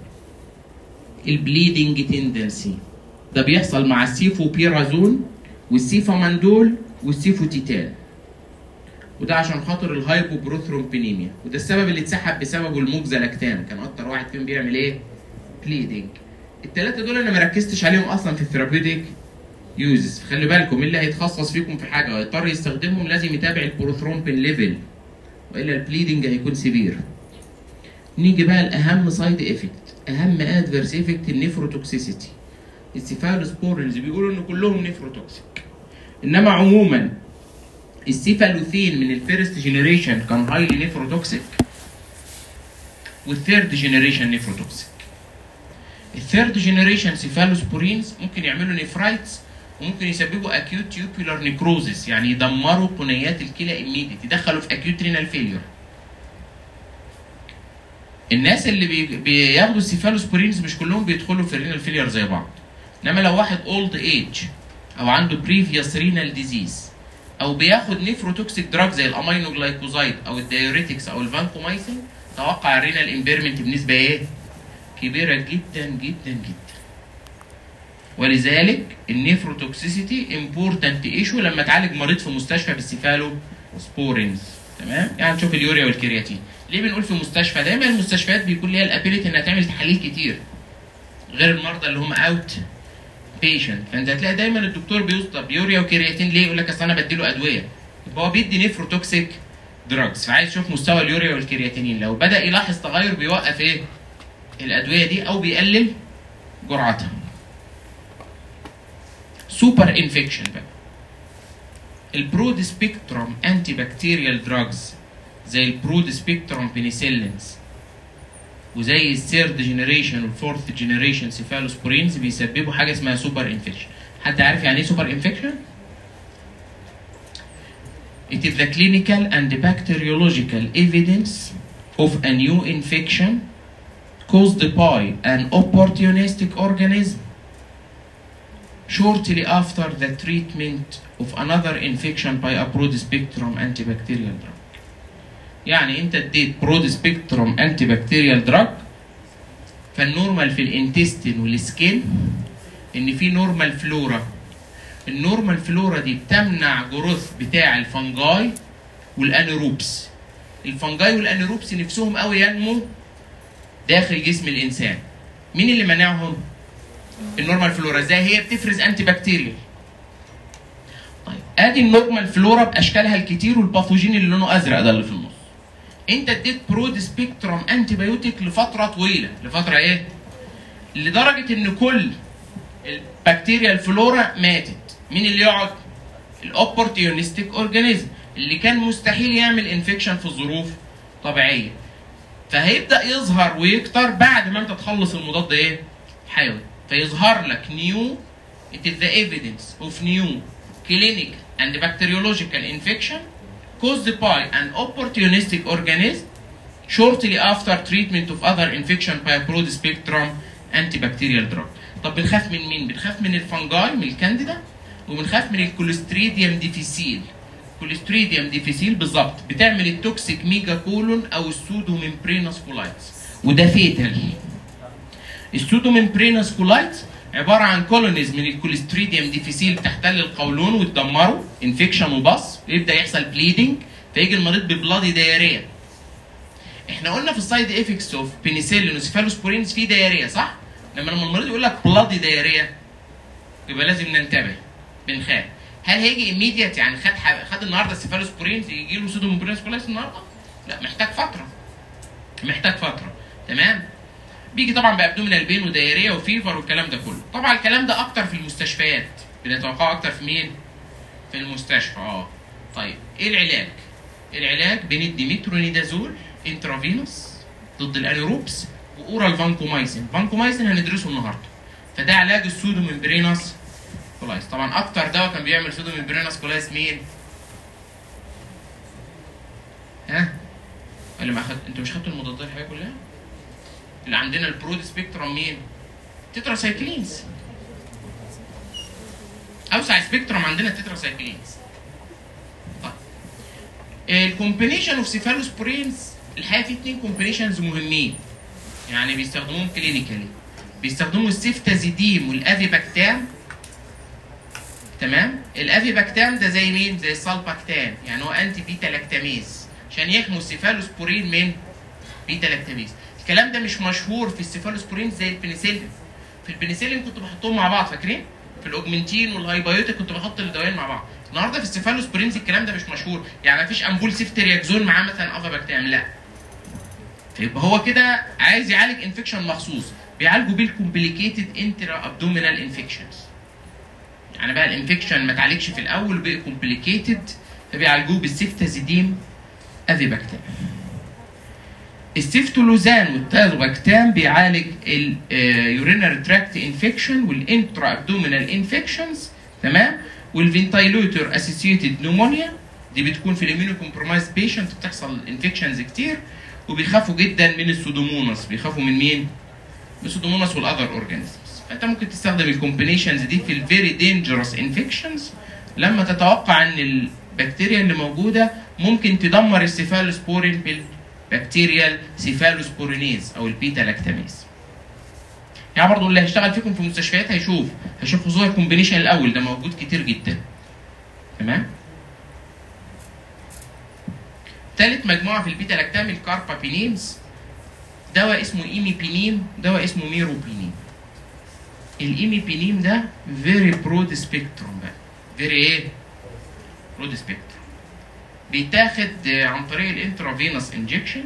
البليدنج تندنسي ده بيحصل مع السيفوبيرازون والسيفاماندول والسيفوتيتان، وده عشان خاطر الهايبوبروثرومبينيميا، وده السبب اللي اتسحب بسببه الموكزالاكتام، كان اكتر واحد فيهم بيعمل ايه؟ بليدنج. الثلاثه دول انا ما ركزتش عليهم اصلا في الثيرابيوتيك يوزز، خلي بالكم اللي هيتخصص فيكم في حاجه ويضطر يستخدمهم لازم يتابع البروثرومبين ليفل، والا البليدنج هيكون سيفير. نيجي بقى لاهم سايد افكت، اهم ادفيرس افكت النيفروتوكسيسيتي. السيفالوسبورينز بيقولوا ان كلهم نيفروتوكسيك، انما عموما السيفالوثين من الفيرست جنريشن كان هايلي نيفروتوكسيك، والثيرد جنريشن نيفروتوكسيك. الثيرد جنريشن سيفالوسبورينز ممكن يعملوا نيفرايتس، وممكن يسببوا اكيوت تيوبولار نيكروزيس، يعني يدمروا قنيات الكلى ايميديت، يدخلوا في اكيوت رينال فيلير. الناس اللي بي... بياخدوا السيفالوسبورينز مش كلهم بيدخلوا في الرينال فيلير زي بعض، انما لو واحد اولد ايج او عنده بريفيوس رينال ديزيز او بياخد نيفروتوكسيك دراج زي الامينو جلايكوزايد او الدايوريتكس او الفانكومايسين، توقع الرينال امبيرمنت بنسبه ايه؟ كبيره جدا جدا جدا. ولذلك النيفروتوكسيسيتي امبورتنت ايشو لما تعالج مريض في مستشفى بالسيفالوسبورينز. تمام؟ يعني نشوف اليوريا والكرياتين. ليه بنقول في مستشفى؟ دايما المستشفيات بيكون ليها الابيليتي انها تعمل تحاليل كتير غير المرضى اللي هم اوت بيشنت، فانت هتلاقي دايما الدكتور بيطلب يوريا وكرياتين. ليه؟ يقول لك اصل انا بديله ادويه، يبقى هو بيدي نيفروتوكسيك دراجز، فعايز يشوف مستوى اليوريا والكرياتينين. لو بدا يلاحظ تغير بيوقف ايه؟ الادويه دي او بيقلل جرعتها. سوبر انفكشن بقى. البرود سبيكتروم انتي بكتيريال دراجز زي البرود سبيكتروم بنسلينز وزي الثيرد جنريشن والفورث جنريشن سيفالوسبورينز بيسببوا حاجه اسمها سوبر انفكشن. حد عارف يعني ايه سوبر انفكشن؟ It is the clinical and bacteriological evidence of a new infection caused by an opportunistic organism shortly after the treatment of another infection by a broad-spectrum antibacterial drug. يعني انت اديت برود سبيكتروم انتي بكتيريال دراج، فالنورمال في الانتستين والسكين ان في نورمال فلورا. النورمال فلورا دي بتمنع جروث بتاع الفنجاي والانيروبس. الفنجاي والانيروبس نفسهم قوي ينمو داخل جسم الانسان. مين اللي منعهم؟ النورمال فلورا. ازاي؟ هي بتفرز انتي بكتيريال. طيب ادي النورمال فلورا باشكالها الكتير والباثوجين اللي لونه ازرق ده اللي في النص. انت اديت برود سبيكتروم انتي بايوتيك لفتره طويله، لفتره ايه؟ لدرجه ان كل البكتيريا الفلورا ماتت. مين اللي يقعد؟ الاوبورتيونستيك اورجانيزم اللي كان مستحيل يعمل انفكشن في ظروف طبيعيه. فهيبدا يظهر ويكتر بعد ما انت تخلص المضاد ايه؟ حيوي. فيظهر لك نيو it is the evidence of new clinical and bacteriological infection caused by an opportunistic organism shortly after treatment of other infection by a broad spectrum antibacterial drug. طب بنخاف من مين؟ بنخاف من الفنجاي، من الكانديدا، وبنخاف من الكوليستريديوم ديفيسيل. كوليستريديوم ديفيسيل بالظبط بتعمل التوكسيك ميجا كولون او السودو ميمبرينس كولايتس، وده فيتال. السودو ميمبرينس كولايتس عباره عن كولونيز من الكوليستريديوم ديفيسيل بتحتل القولون وتدمره، انفكشن وبص، يبدا يحصل بليدنج، فيجي المريض ببلادي دايريا. احنا قلنا في السايد افكتس اوف بنسلين وسيفالوسبورينز في دايريا، صح؟ لما لما المريض يقول لك بلادي دايريا يبقى لازم ننتبه، بنخاف. هل هيجي ايميديت يعني خد خد النهارده السيفالوسبورينز يجي له سودو ميمبرينس كولايتس النهارده؟ لا، محتاج فتره. محتاج فتره، تمام؟ بيجي طبعا بابدومينال بين ودايريا وفيفر والكلام ده كله. طبعا الكلام ده اكتر في المستشفيات، بنتوقعه اكتر في مين؟ في المستشفى. اه طيب ايه العلاج؟ العلاج بندي مترونيدازول انترافينوس ضد الانيروبس واورال فانكومايسين. فانكومايسين هندرسه النهارده. فده علاج السودو ميمبرينس كولايتس. طبعا اكتر دواء كان بيعمل سودو ميمبرينس كولايتس مين؟ ها؟ اللي ما اخد انتوا مش خدتوا المضادات الحاجات كلها؟ اللي عندنا البرود سبيكتروم مين؟ تتراسايكلينز. اوسع سبيكتروم عندنا تتراسايكلينز. طيب الكومبينيشن اوف سيفالوسبورينز الحقيقه في اثنين كومبينيشنز مهمين يعني بيستخدموهم كلينيكالي. بيستخدموا السيفتازيديم والافيباكتام. تمام؟ الافيباكتام ده زي مين؟ زي السالباكتام، يعني هو انتي بيتا لاكتاميز عشان يحموا السيفالوسبورين من بيتا لاكتاميز. الكلام ده مش مشهور في السيفالوسبورين زي البنسلين. في البنسلين كنت بحطهم مع بعض، فاكرين؟ في الاوجمنتين والهايبايوتيك كنت بحط الدوايين مع بعض. النهارده في السيفالوسبورينز الكلام ده مش مشهور، يعني مفيش امبول سيفترياكزون معاه مثلا افاباكتام، لا. فيبقى هو كده عايز يعالج انفكشن مخصوص، بيعالجوا بيه الكومبليكيتد انترا ابدومينال انفكشنز. يعني بقى الانفكشن ما اتعالجش في الاول وبقى كومبليكيتد، فبيعالجوه بالسيفتازيديم افيباكتام. السيفتولوزان والتازوباكتام بيعالج اليورينري تراكت انفكشن والانترا ابدومينال انفكشنز، تمام؟ والفنتايلوتر اسوسييتد نيمونيا دي بتكون في الاميونو كومبرومايز بيشنت، بتحصل انفكشنز كتير، وبيخافوا جدا من السودوموناس. بيخافوا من مين؟ من السودوموناس والاذر اورجانيزمز. فانت ممكن تستخدم الكومبينيشنز دي في الفيري دينجرس انفكشنز لما تتوقع ان البكتيريا اللي موجوده ممكن تدمر السيفالوسبورين بالبكتيريال سيفالوسبورينيز او البيتا لاكتاميز. يعني برضه اللي هيشتغل فيكم في المستشفيات هيشوف هيشوف خصوصا الكومبينيشن الاول ده موجود كتير جدا. تمام؟ ثالث مجموعه في البيتا لاكتام الكاربابينيمز. دواء اسمه ايميبينيم، دواء اسمه ميروبينيم. الايميبينيم ده فيري برود سبيكتروم بقى. فيري ايه؟ برود سبيكتروم. بيتاخد عن طريق الانترافينوس انجكشن،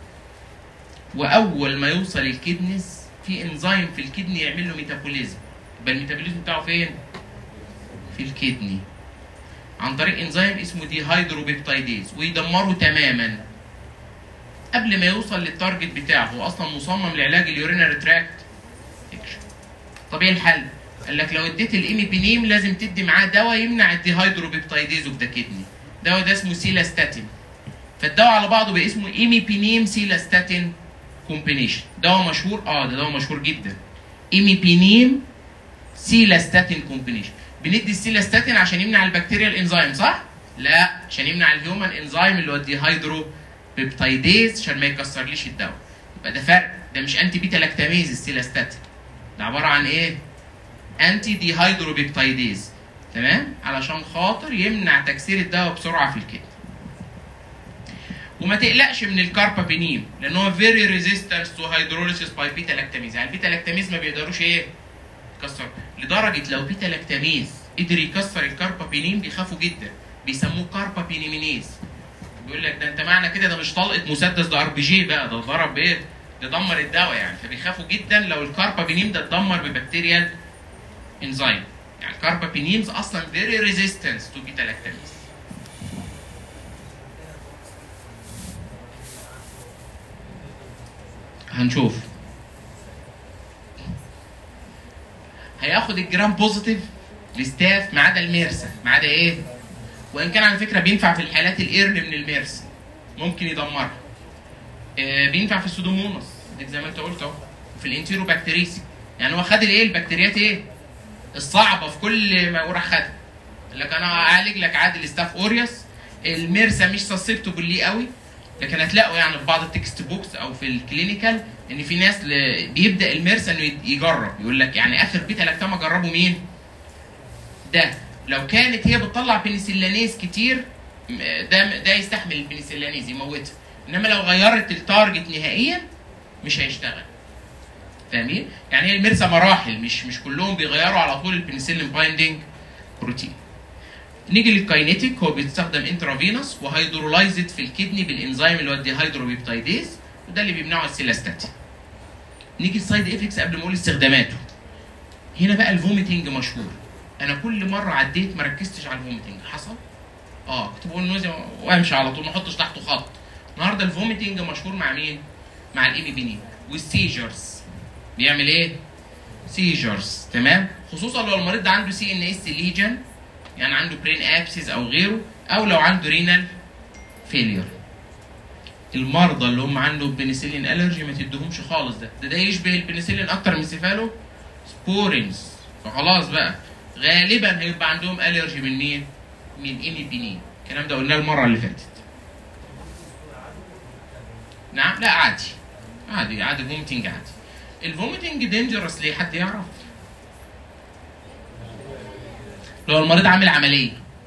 واول ما يوصل الكدنيز في انزيم في الكدني يعمل له ميتابوليزم. يبقى الميتابوليزم بتاعه فين؟ في الكدني. عن طريق انزيم اسمه دي هيدروبيبتايديز ويدمره تماما قبل ما يوصل للتارجت بتاعه. هو اصلا مصمم لعلاج اليورينري تراكت انفكشن. طب ايه الحل؟ قال لك لو اديت الايميبينيم لازم تدي معاه دواء يمنع الدي هيدروبيبتايديز اوف ذا كدني. الدواء ده اسمه سيلاستاتين. فالدواء على بعضه بقى اسمه ايميبينيم سيلاستاتين كومبينيشن. دواء مشهور؟ اه ده دواء مشهور جدا. ايميبينيم سيلاستاتين كومبينيشن. بندي السيلاستاتين عشان يمنع البكتيريال انزيم صح؟ لا، عشان يمنع الهيومن انزيم اللي هو الدي هيدروبيبتايديز عشان ما يكسرليش الدواء. يبقى ده فرق، ده مش انتي بيتا لاكتاميز السيلاستاتين. ده عباره عن ايه؟ انتي دي هيدروبيبتايديز. تمام؟ علشان خاطر يمنع تكسير الدواء بسرعه في الكدني. وما تقلقش من الكاربابينيم لان هو فيري ريزيستنس تو هيدروليسيس باي بيتا لاكتاميز. يعني البيتا لاكتاميز ما بيقدروش ايه؟ يكسر. لدرجه لو بيتا لاكتاميز قدر يكسر الكاربابينيم بيخافوا جدا، بيسموه كاربابينيمينيز. بيقول لك ده انت معنى كده ده مش طلقه مسدس، ده ار بي جي بقى، ده ضرب ايه؟ ده دمر الدواء يعني. فبيخافوا جدا لو الكاربابينيم ده اتدمر ببكتيريال انزيم. يعني الكاربابينيمز اصلا فيري ريزيستنس تو بيتا لاكتاميز. هنشوف. هياخد الجرام بوزيتيف لستاف ما عدا الميرسا، ما عدا ايه؟ وان كان على فكره بينفع في الحالات الايرلي من الميرسا، ممكن يدمرها. آه بينفع في السودوموناس زي ما انت قلت اهو، في الانتيرو بكتيريسي. يعني هو خد الايه؟ البكتيريات ايه؟ الصعبه في كل ما وراح خدها. قال لك انا هعالج لك عادي الستاف اوريوس. الميرسا مش سسبتبل ليه قوي، لكن هتلاقوا يعني في بعض التكست بوكس او في الكلينيكال ان في ناس بيبدا الميرسا انه يجرب، يقول لك يعني اخر بيتا لاكتاما جربوا مين؟ ده لو كانت هي بتطلع بنسلانيز كتير ده ده يستحمل البنسلانيز يموتها، انما لو غيرت التارجت نهائيا مش هيشتغل. فاهمين؟ يعني هي الميرسا مراحل، مش مش كلهم بيغيروا على طول البنسلين بايندينج بروتين. نيجي للكاينيتيك، هو بيستخدم انترافينوس وهيدرولايزد في الكدني بالانزيم اللي هو الدي هيدروبيبتايديز، وده اللي بيمنعه السيلاستاتين. نيجي السايد افكتس قبل ما اقول استخداماته. هنا بقى الفوميتنج مشهور. انا كل مره عديت ما ركزتش على الفوميتنج. حصل؟ اه كنت بقول نوزيا وامشي على طول ما احطش تحته خط. النهارده الفوميتنج مشهور مع مين؟ مع الايميبينين. والسيجرز بيعمل ايه؟ سيجرز. تمام؟ خصوصا لو المريض ده عنده سي ان اس ليجن، يعني عنده برين ابسيس او غيره، او لو عنده رينال فيلير. المرضى اللي هم عندهم بنسلين الرجي ما تديهمش خالص. ده ده, ده يشبه البنسلين اكتر من سيفالو سبورينز. فخلاص بقى غالبا هيبقى عندهم الرجي من مين؟ من ايميبينين. الكلام ده قلناه المره اللي فاتت. نعم؟ لا عادي عادي عادي فوميتنج عادي. الفوميتنج دينجرس ليه؟ حد يعرف؟ لو المريض عامل عمليه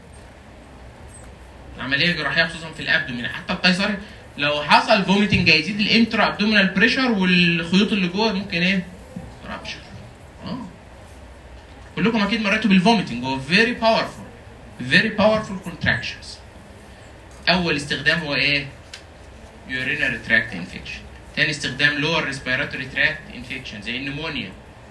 عمليه جراحيه خصوصا في الابدومين، حتى القيصري، لو حصل فوميتنج هيزيد الانترا ابدومينال بريشر والخيوط اللي جوه ممكن ايه؟ رابشر. اه كلكم اكيد مريتوا بالفوميتنج، هو فيري باورفول فيري باورفول كونتراكشنز. اول استخدام هو ايه؟ يورينري تراكت انفكشن. ثاني استخدام لور ريسبيراتوري تراكت انفكشن زي النمونيا.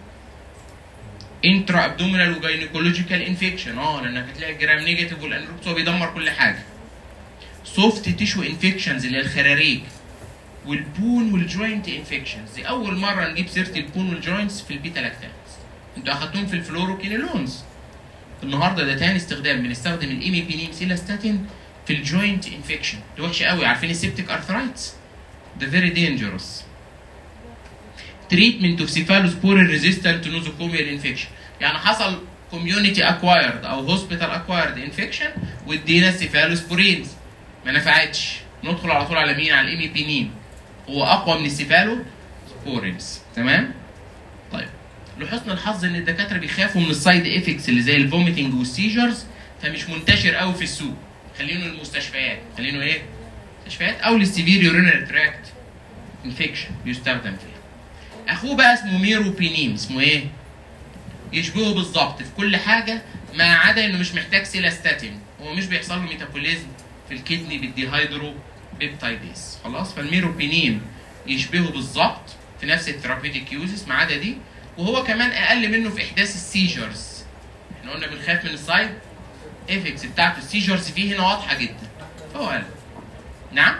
انترا ابدومينال وجاينيكولوجيكال انفكشن، اه لانك هتلاقي الجرام نيجاتيف والانروبس هو بيدمر كل حاجه. سوفت تيشو انفكشنز اللي هي الخراريج، والبون والجوينت انفكشنز. دي اول مره نجيب سيره البون والجوينتس في البيتا لاكتامز. انتوا اخدتوهم في الفلوروكينيلونز. النهارده ده تاني استخدام، بنستخدم الايميبينيم سيلاستاتين في الجوينت انفكشن. دي وحشه قوي. عارفين السيبتيك ارثرايتس؟ ده فيري دينجرس. تريتمنت اوف سيفالوسبورين ريزيستنت نوزوكوميال انفكشن، يعني حصل كوميونتي اكوايرد او هوسبيتال اكوايرد انفكشن وادينا سيفالوسبورينز ما نفعتش، ندخل على طول على مين؟ على الايميبينين. هو اقوى من السيفالوسبورينز. تمام؟ طيب لحسن الحظ ان الدكاتره بيخافوا من السايد افكتس اللي زي الفوميتنج والسيجرز، فمش منتشر قوي في السوق. خلينه المستشفيات، خلينه ايه؟ مستشفيات او للسيفير يورينري تراكت انفكشن بيستخدم فيها. اخوه بقى اسمه ميروبينيم. اسمه ايه؟ يشبهه بالظبط في كل حاجه ما عدا انه مش محتاج سيلاستاتين، هو مش بيحصل له ميتابوليزم في الكدني بالديهايدرو بيبتايديز. خلاص؟ فالميروبينيم يشبهه بالظبط في نفس الثيرابيوتيك يوزز ما عدا دي، وهو كمان اقل منه في احداث السيجرز. احنا قلنا بنخاف من السايد افكس بتاعته السيجرز فيه هنا واضحه جدا. فهو قال نعم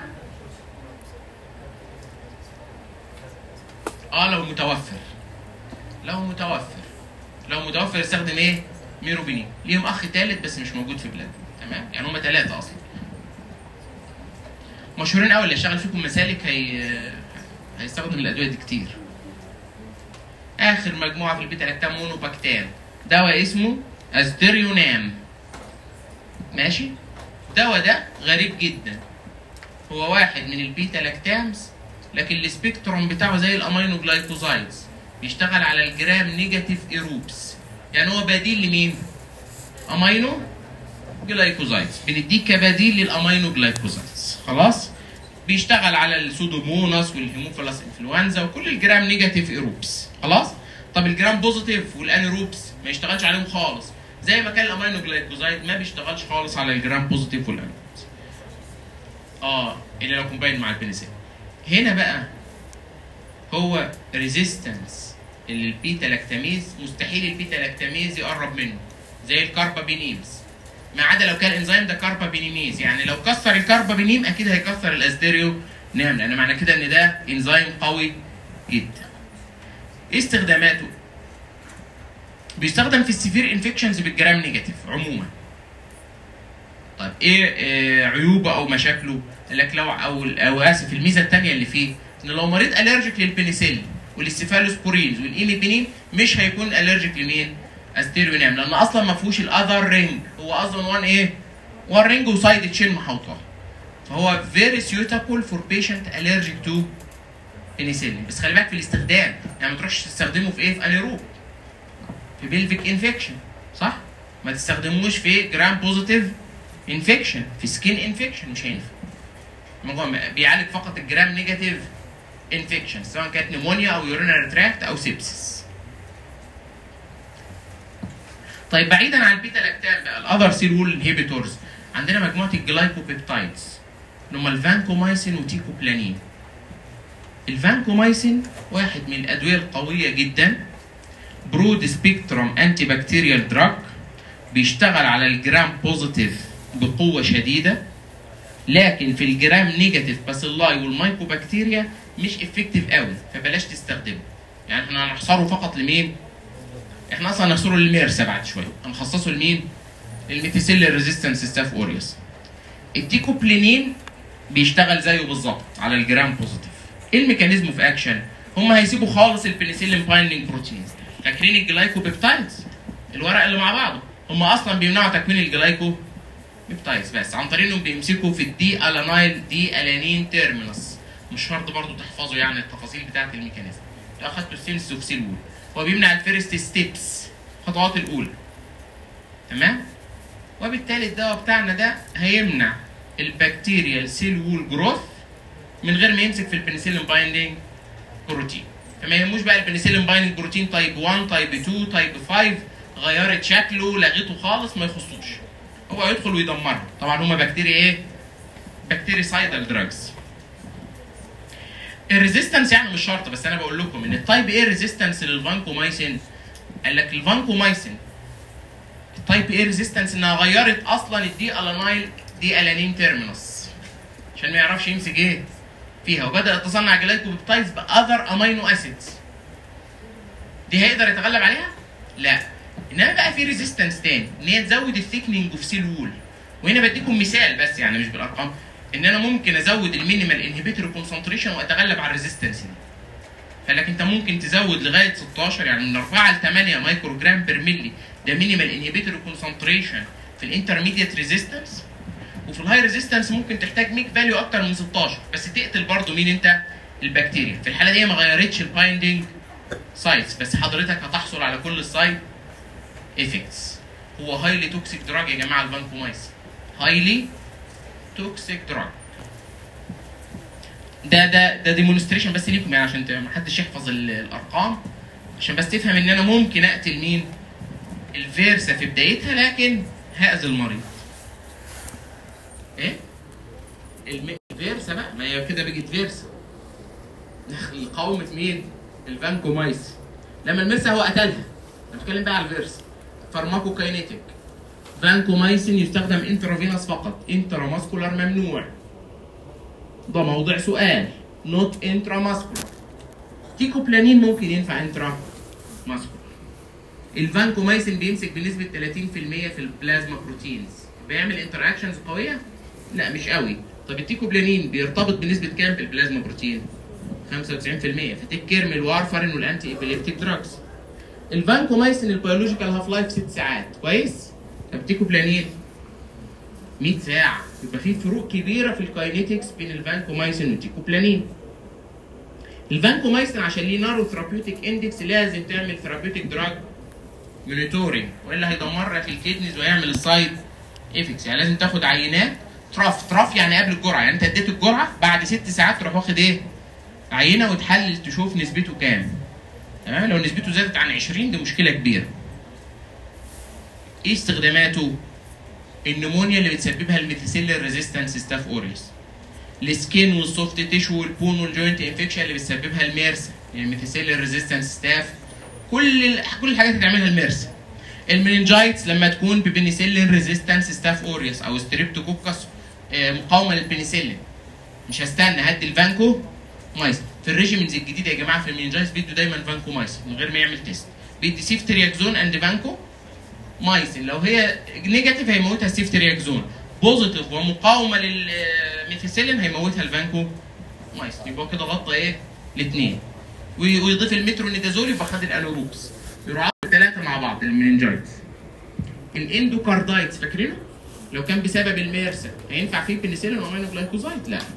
اه لو متوفر لو متوفر لو متوفر استخدم ايه؟ ميروبينين. ليهم اخ ثالث بس مش موجود في بلادنا. تمام؟ يعني هم ثلاثه اصلا مشهورين قوي. اللي شغال فيكم مسالك هي هيستخدم الادويه دي كتير. اخر مجموعه في البيتا لاكتام مونوباكتام، دواء اسمه ازدريونام. ماشي؟ الدواء ده غريب جدا، هو واحد من البيتا لاكتامز لكن السبيكتروم بتاعه زي الامينو جلايكوزايدز، بيشتغل على الجرام نيجاتيف ايروبس. يعني هو بديل لمين؟ امينو جلايكوزايدز، بنديك كبديل للامينو جلايكوزايدز. خلاص؟ بيشتغل على السودوموناس والهيموفيلاس انفلونزا وكل الجرام نيجاتيف ايروبس. خلاص؟ طب الجرام بوزيتيف والانيروبس ما يشتغلش عليهم خالص، زي ما كان الامينو جلايكوزايد ما بيشتغلش خالص على الجرام بوزيتيف والانيروبس. اه اللي لو كومباين مع البنسلين. هنا بقى هو ريزيستنس اللي البيتا لاكتاميز مستحيل البيتا لاكتاميز يقرب منه، زي الكاربابينيمز، ما عدا لو كان الانزيم ده كاربابينيميز. يعني لو كسر الكاربابينيم اكيد هيكسر الازدريو نعم، لان معنى كده ان ده انزيم قوي جدا. ايه استخداماته؟ بيستخدم في السيفير انفكشنز بالجرام نيجاتيف عموما. طيب ايه, إيه عيوبه او مشاكله؟ قال لك لو او او اسف الميزه الثانيه اللي فيه ان لو مريض الرجيك للبنسلين والاستيفالوسبورينز والايميبينين مش هيكون الرجيك لمين؟ ازدريونام، لان اصلا ما فيهوش الاذر رينج، هو اصلا وان ايه؟ وان رينج وسايد تشين محوطه. فهو فيري سيوتابل فور بيشنت الرجيك تو بنسلين. بس خلي بالك في الاستخدام، يعني ما تروحش تستخدمه في ايه؟ في انيروب، في بيلفيك انفكشن، صح؟ ما تستخدموش في جرام بوزيتيف انفكشن، في سكين انفكشن مش هينفع. بيعالج فقط الجرام نيجاتيف انفكشن سواء كانت نيمونيا او يورينري تراكت او سيبسس. طيب بعيدا عن البيتا لاكتام بقى الاذر سيل وول انهبيتورز، عندنا مجموعه الجلايكوبيبتايدز اللي هم الفانكومايسين وتيكوبلانين. الفانكومايسين واحد من الادويه القويه جدا، برود سبيكتروم انتي بكتيريال دراج، بيشتغل على الجرام بوزيتيف بقوه شديده، لكن في الجرام نيجاتيف باسيلاي والمايكوبكتيريا مش افكتيف قوي، فبلاش تستخدمه. يعني احنا هنحصره فقط لمين؟ احنا اصلا هنحصره للميرسا بعد شويه، هنخصصه لمين؟ للميثيسيل ريزيستنس ستاف اوريوس. التيكوبلينين بيشتغل زيه بالظبط على الجرام بوزيتيف. ايه الميكانيزم في اكشن؟ هم هيسيبوا خالص البنسلين بايندينج بروتينز. فاكرين الجلايكوبيبتايدز؟ الورق اللي مع بعضه، هم اصلا بيمنعوا تكوين الجلايكو بيبتايدز بس عن طريق انهم بيمسكوا في الدي الانايل دي الانين تيرمينس. مش شرط برضه تحفظوا يعني التفاصيل بتاعه الميكانيزم. لو اخدتوا السينس اوف سيل وول، هو بيمنع الفيرست ستيبس، الخطوات الاولى. تمام؟ وبالتالي الدواء بتاعنا ده هيمنع البكتيريال سيل وول جروث من غير ما يمسك في البنسلين بايندينج بروتين. فما يهموش بقى البنسلين بايندينج بروتين تايب واحد تايب اتنين تايب خمسة غيرت شكله لغيته خالص، ما يخصوش. هو يدخل ويدمرها. طبعا هما بكتيريا ايه؟ بكتيريسايدال دراجز. الريزيستنس يعني مش شرط، بس انا بقول لكم ان التايب ايه ريزيستنس للفانكومايسين؟ قال لك الفانكومايسين التايب ايه ريزيستنس انها غيرت اصلا الدي الانايل دي الانين تيرمينس عشان ما يعرفش يمسك ايه فيها، وبدات تصنع جلايكوبيبتايدز باذر امينو اسيدز. دي هيقدر يتغلب عليها؟ لا. انما بقى في ريزيستنس تاني ان هي تزود الثيكنينج اوف سيل وول. وهنا بديكم مثال بس يعني مش بالارقام، ان انا ممكن ازود المينيمال انهبيتور كونسنتريشن واتغلب على الريزيستنس دي. فلكن انت ممكن تزود لغايه ستاشر، يعني من اربعة ل تمانية مايكرو جرام بير ملي، ده مينيمال انهبيتور كونسنتريشن في الانترميديت ريزيستنس. وفي الهاي ريزيستنس ممكن تحتاج ميك فاليو اكتر من ستاشر، بس تقتل برضه مين انت؟ البكتيريا. في الحاله دي ما غيرتش البايندينج سايتس، بس حضرتك هتحصل على كل السايد افكتس. هو هايلي توكسيك دراج يا جماعه الفانكومايسين، هايلي توكسيك دراج. ده ده ده ديمونستريشن بس ليكم يعني عشان ما حدش يحفظ الارقام، عشان بس تفهم ان انا ممكن اقتل مين؟ الفيرسا في بدايتها لكن هاذي المريض. ايه؟ الفيرسا بقى، ما هي كده بقت فيرسا. قاومت مين؟ الفانكومايسين. لما الميرسا هو قتلها. انا بتكلم بقى على الفيرسا. فارماكوكاينيتيك. فانكومايسين يستخدم انترافينوس فقط، انتراماسكولار ممنوع. ده موضوع سؤال. نوت انتراماسكولار. تيكوبلانين ممكن ينفع انترا ماسكولار. الفانكومايسين بيمسك بنسبه ثلاثين في المية في البلازما بروتينز، بيعمل انتر اكشنز قويه؟ لا مش قوي. طب التيكوبلانين بيرتبط بنسبه كام في البلازما بروتين؟ خمسة وتسعين في المية. فتيك كير من الوارفارين والانتي ايبيليبتيك دراجز. الفانكومايسين البيولوجيكال هاف لايف ست ساعات، كويس؟ طب التيكوبلانين مية ساعه، يبقى في فروق كبيره في الكاينيتكس بين الفانكومايسين والتيكوبلانين. الفانكومايسين عشان ليه نارو ثيرابيوتيك اندكس لازم تعمل ثيرابيوتيك دراج مونيتورنج، والا هيدمر لك الكيدنيز ويعمل السايد افكتس. يعني لازم تاخد عينات تراف تراف يعني قبل الجرعه، يعني انت اديت الجرعه بعد ست ساعات تروح واخد ايه؟ عينه وتحلل تشوف نسبته كام. تمام؟ لو نسبته زادت عن عشرين دي مشكله كبيره. ايه استخداماته؟ النمونيا اللي بتسببها الميثيسيلين ريزيستنس ستاف اوريوس. السكين والسوفت تيشو والبون والجوينت انفكشن اللي بتسببها الميرسا، يعني الميثيسيلين ريزيستنس ستاف. كل كل الحاجات اللي بتعملها الميرسا. المننجايتس لما تكون ببنسلين ريزيستنس ستاف اوريوس او ستريبتوكوكس مقاومه للبنسلين، مش هستنى هدي الفانكو مايسين. في الريجيمنز الجديده يا جماعه في المننجايتس بيدوا دايما فانكو مايسين من غير ما يعمل تيست، بيدي سيفترياكزون اند فانكو مايسين. لو هي نيجاتيف هيموتها السيفترياكزون، بوزيتيف ومقاومه للميثيسيلين هيموتها الفانكو مايسين. يبقى كده غطى ايه؟ الاثنين. ويضيف المترونيدازول يبقى خد الانوروبس. يروحوا الثلاثه مع بعض المننجايتس. الاندوكاردايتس فاكرينه؟ لو كان بسبب الميرسا هينفع فيه بنسلين وامينو جلايكوزايد؟ لا.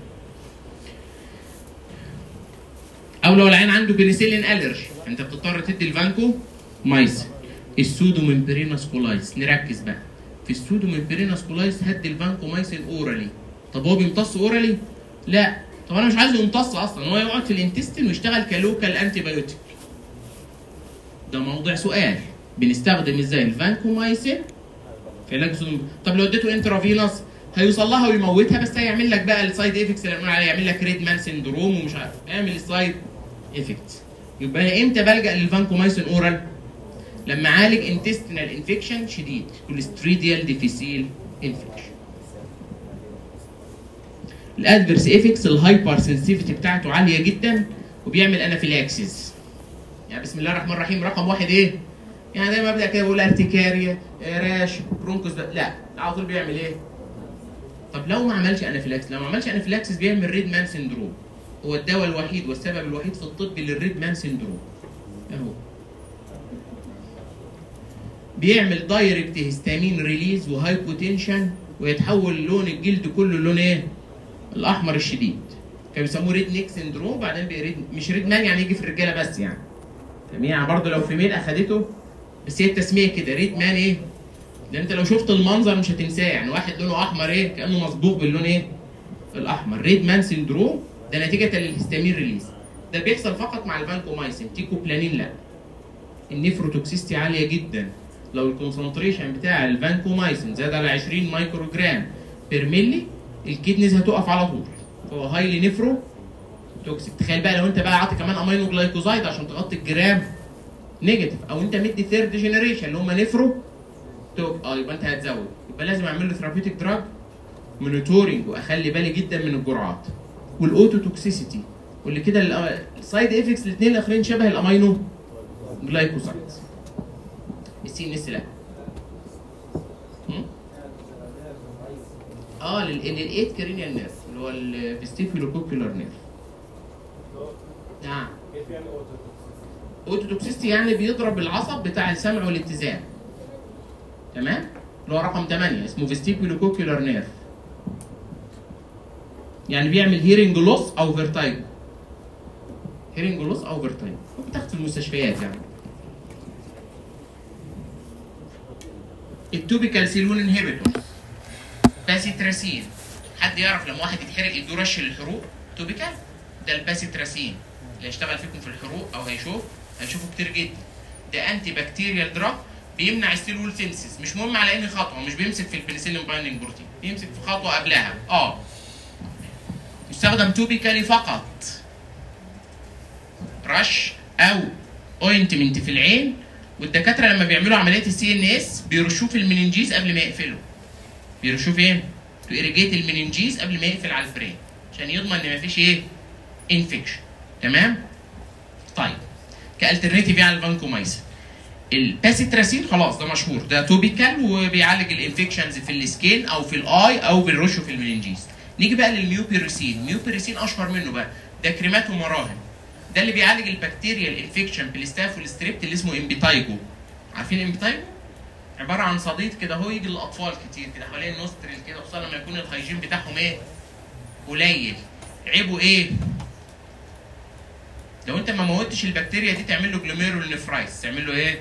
او لو العيان عنده بنسلين الرجي انت بتضطر تدي الفانكو مايسين. السودوممبرينوس كولايتس، نركز بقى في السودوممبرينوس كولايتس هدي الفانكو مايسين اورالي. طب هو بيمتص اورالي؟ لا. طب انا مش عايزه يمتص اصلا، هو يقعد في الانتستين ويشتغل كلوكال انتي بايوتيك. ده موضوع سؤال. بنستخدم ازاي الفانكومايسين في علاج السودوم؟ طب لو اديته انترافينوس هيوصل لها ويموتها، بس هيعمل لك بقى السايد افكتس اللي بنقول عليها، يعمل لك ريد مان سندروم ومش عارف يعمل السايد افكتس. يبقى امتى بلجأ للفانكومايسين اورال؟ لما اعالج انتستينال انفكشن شديد، كوليستريديال ديفيسيل انفكشن. الادفيرس افكتس الهايبر سنسيفيتي بتاعته عاليه جدا وبيعمل انافيلاكسيس. يعني بسم الله الرحمن الرحيم رقم واحد ايه؟ يعني دايما ابدا كده بقول ارتكاريا، راش، برونكوس، لا على طول بيعمل ايه؟ طب لو ما عملش انافيلاكسيس، لو ما عملش انافيلاكسيس بيعمل ريد مان سندروم. هو الدواء الوحيد والسبب الوحيد في الطب للريد مان سندروم. اهو. بيعمل دايركت هيستامين ريليز وهايبوتنشن ويتحول لون الجلد كله لون ايه؟ الاحمر الشديد. كانوا بيسموه ريد نيك سندروم، بعدين بقى ريد مش ريد مان يعني يجي في الرجاله بس يعني. يعني برضه لو فيميل اخدته بس هي التسميه كده ريد مان ايه؟ لان انت لو شفت المنظر مش هتنساه، يعني واحد لونه احمر ايه؟ كانه مصبوغ باللون ايه؟ الاحمر. ريد مان سندروم ده نتيجه للهستامين ريليز. ده بيحصل فقط مع الفانكومايسين، تيكوبلانين لا. النيفروتوكسيستي عاليه جدا. لو الكونسنتريشن بتاع الفانكومايسين زاد على عشرين مايكرو جرام بير ملي الكيدنيز هتقف على طول. هو هايلي نيفرو توكسيك. تخيل بقى لو انت بقى عاطي كمان امينو جلايكوزايد عشان تغطي الجرام نيجاتيف، او انت مدي ثيرد جنريشن اللي هم نيفرو توك اه يبقى انت هتزود. يبقى لازم اعمل له ثيرابيوتيك دراج مونيتورنج واخلي بالي جدا من الجرعات. والاوتو توكسيسيتي واللي كده السايد افكتس الاثنين الاخرين شبه الامينو جلايكوزايد. السي ان اس لا. اه للايت كارينيال نيرف اللي هو الفيستيبيولوكوكيولار نيرف. نعم. كيف يعني اوتو توكسيستي؟ يعني بيضرب العصب بتاع السمع والاتزان. تمام؟ اللي هو رقم ثمانية اسمه فيستيبيولوكوكيولار نيرف. يعني بيعمل هيرنج لوس او فيرتايجو. هيرنج لوس او فيرتايجو. بتاخد في المستشفيات يعني. التوبيكال سيلون انهبيتور باسيتراسين. حد يعرف لما واحد يتحرق يدوا رش للحروق توبيكال؟ ده الباسيتراسين اللي هيشتغل فيكم في الحروق او هيشوف هيشوفوا كتير جدا. ده انتي بكتيريال دراج بيمنع السيل وول سينسيس. مش مهم على انهي خطوه، مش بيمسك في البنسلين بايندنج بروتين، بيمسك في خطوه قبلها. اه يستخدم توبيكالي فقط، رش او اوينتمنت في العين والدكاتره لما بيعملوا عمليه السي ان اس بيرشوه في المننجيز قبل ما يقفله. بيرشوه فين؟ تو ايريجيت المننجيز قبل ما يقفل على البرين عشان يضمن ان مفيش ايه؟ انفكشن. تمام؟ طيب كالترناتيف يعني الفانكومايسين. الباسيتراسين خلاص ده مشهور، ده توبيكال وبيعالج الانفكشنز في السكين او في الاي او بالرشه في المننجيز. نيجي بقى للميوبيريسين، الميوبيريسين اشهر منه بقى، ده كريمات ومراهم. ده اللي بيعالج البكتيريا الانفكشن بالستاف والستريبت اللي اسمه امبيتايجو. عارفين امبيتايجو؟ عباره عن صديد كده هو يجي للاطفال كتير كده حوالين النوستريل كده، خصوصا لما يكون الهيجين بتاعهم ايه؟ قليل. عيبه ايه؟ لو انت ما موتش البكتيريا دي تعمل له جلوميرولونيفرايتس، تعمل له ايه؟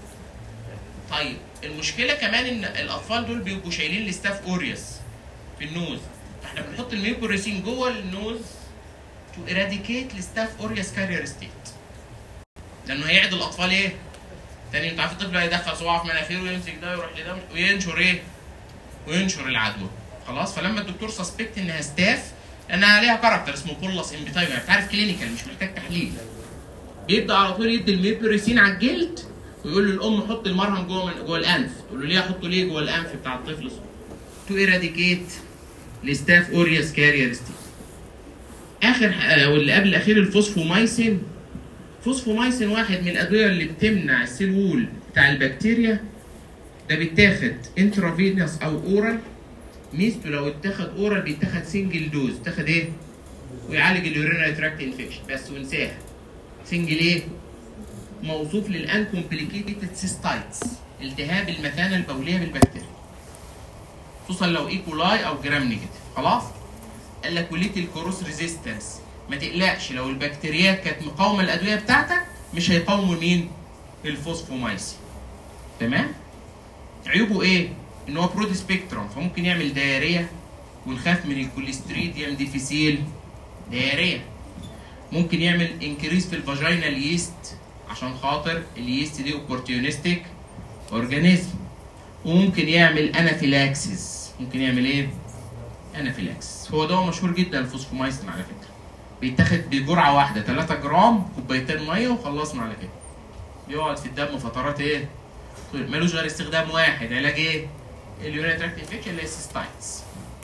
طيب المشكله كمان ان الاطفال دول بيبقوا شايلين الستاف اوريوس في النوز، فاحنا بنحط الميوبيريسين جوه النوز تو ايراديكيت الستاف اوريوس كارير ستيت. لانه هيعد الاطفال ايه؟ تاني انت عارف الطفل هيدخل صباعه في مناخيره ويمسك ده ويروح لده وينشر ايه؟ وينشر العدوى. خلاص؟ فلما الدكتور سسبكت انها ستاف لانها ليها كاركتر اسمه بولس امبيتايجو، يعني بتعرف كلينيكال مش محتاج تحليل. بيبدا على طول يدي الميوبيريسين على الجلد ويقول للام حط المرهم جوه من جوه الانف، تقول له ليه احطه ليه جوه الانف بتاع الطفل؟ تو ايراديكيت الستاف اوريوس كارير ستيت. اخر واللي قبل الاخير الفوسفومايسين. فوسفومايسين واحد من الادويه اللي بتمنع السيل وول بتاع البكتيريا. ده بيتاخد انترافينوس او اورال. ميزته لو اتاخد اورال بيتاخد سنجل دوز، بيتاخد ايه؟ ويعالج اليورينري تراكت انفكشن بس وانساها. سنجل ايه؟ موصوف للانكومبليكيتد سيستايتس، التهاب المثانه البوليه بالبكتيريا. خصوصا لو ايكولاي او جرام نيجاتيف. خلاص؟ قال لك وليت الكروس ريزيستنس، ما تقلقش لو البكتيريات كانت مقاومه الادويه بتاعتك مش هيقاوموا مين؟ الفوسفومايسين. تمام؟ عيوبه ايه؟ ان هو برود سبيكترم فممكن يعمل دايريه ونخاف من الكوليستريديوم ديفيسيل دايريه. ممكن يعمل انكريز في الفاجينال ييست عشان خاطر الييست دي اوبورتيونستيك اورجانيزم. وممكن يعمل انافيلاكسيس. ممكن يعمل ايه؟ انافيلاكسيس. هو دواء مشهور جدا الفوسفومايسين على فكره. بيتاخد بجرعه واحده ثلاثة جرام كوبايتين ميه وخلصنا على كده. بيقعد في الدم فترات ايه؟ ملوش غير استخدام واحد، علاج ايه؟ اليورينري تراكت انفكشن اللي هي السيستايتس.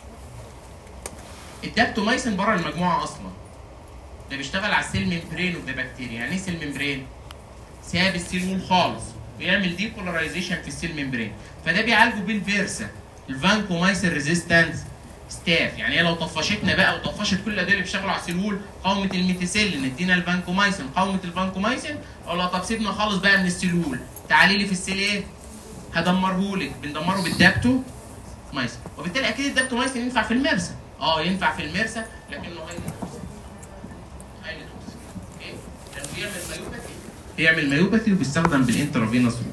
الدابتومايسين بره المجموعه اصلا. ده بيشتغل على السيل ممبرين اوف ذا بكتيريا. يعني ايه سيل ممبرين؟ ساب السيل وول خالص ويعمل ديبولاريزيشن في السيل ممبرين، فده بيعالجه بالفيرسا الفانكومايسين ريزيستنس ستاف. يعني هي لو طفشتنا بقى وطفشت كل الادويه اللي بيشتغلوا على السيل وول، قاومه الميثيسيلين ندينا الفانكومايسين، قاومه الفانكومايسين، او لا طب سيبنا خالص بقى من السيل وول، تعالي لي في السيل ايه؟ هدمرهولك. بندمره بالدابتو مايسين. وبالتالي اكيد الدابتومايسين ينفع في المرسى. اه ينفع في المرسى لكنه هايلي توكسيك. هايلي توكسيك. ايه؟ لانه بيعمل مايوباثي. بيعمل مايوباثي وبيستخدم بالانترافينوس روت.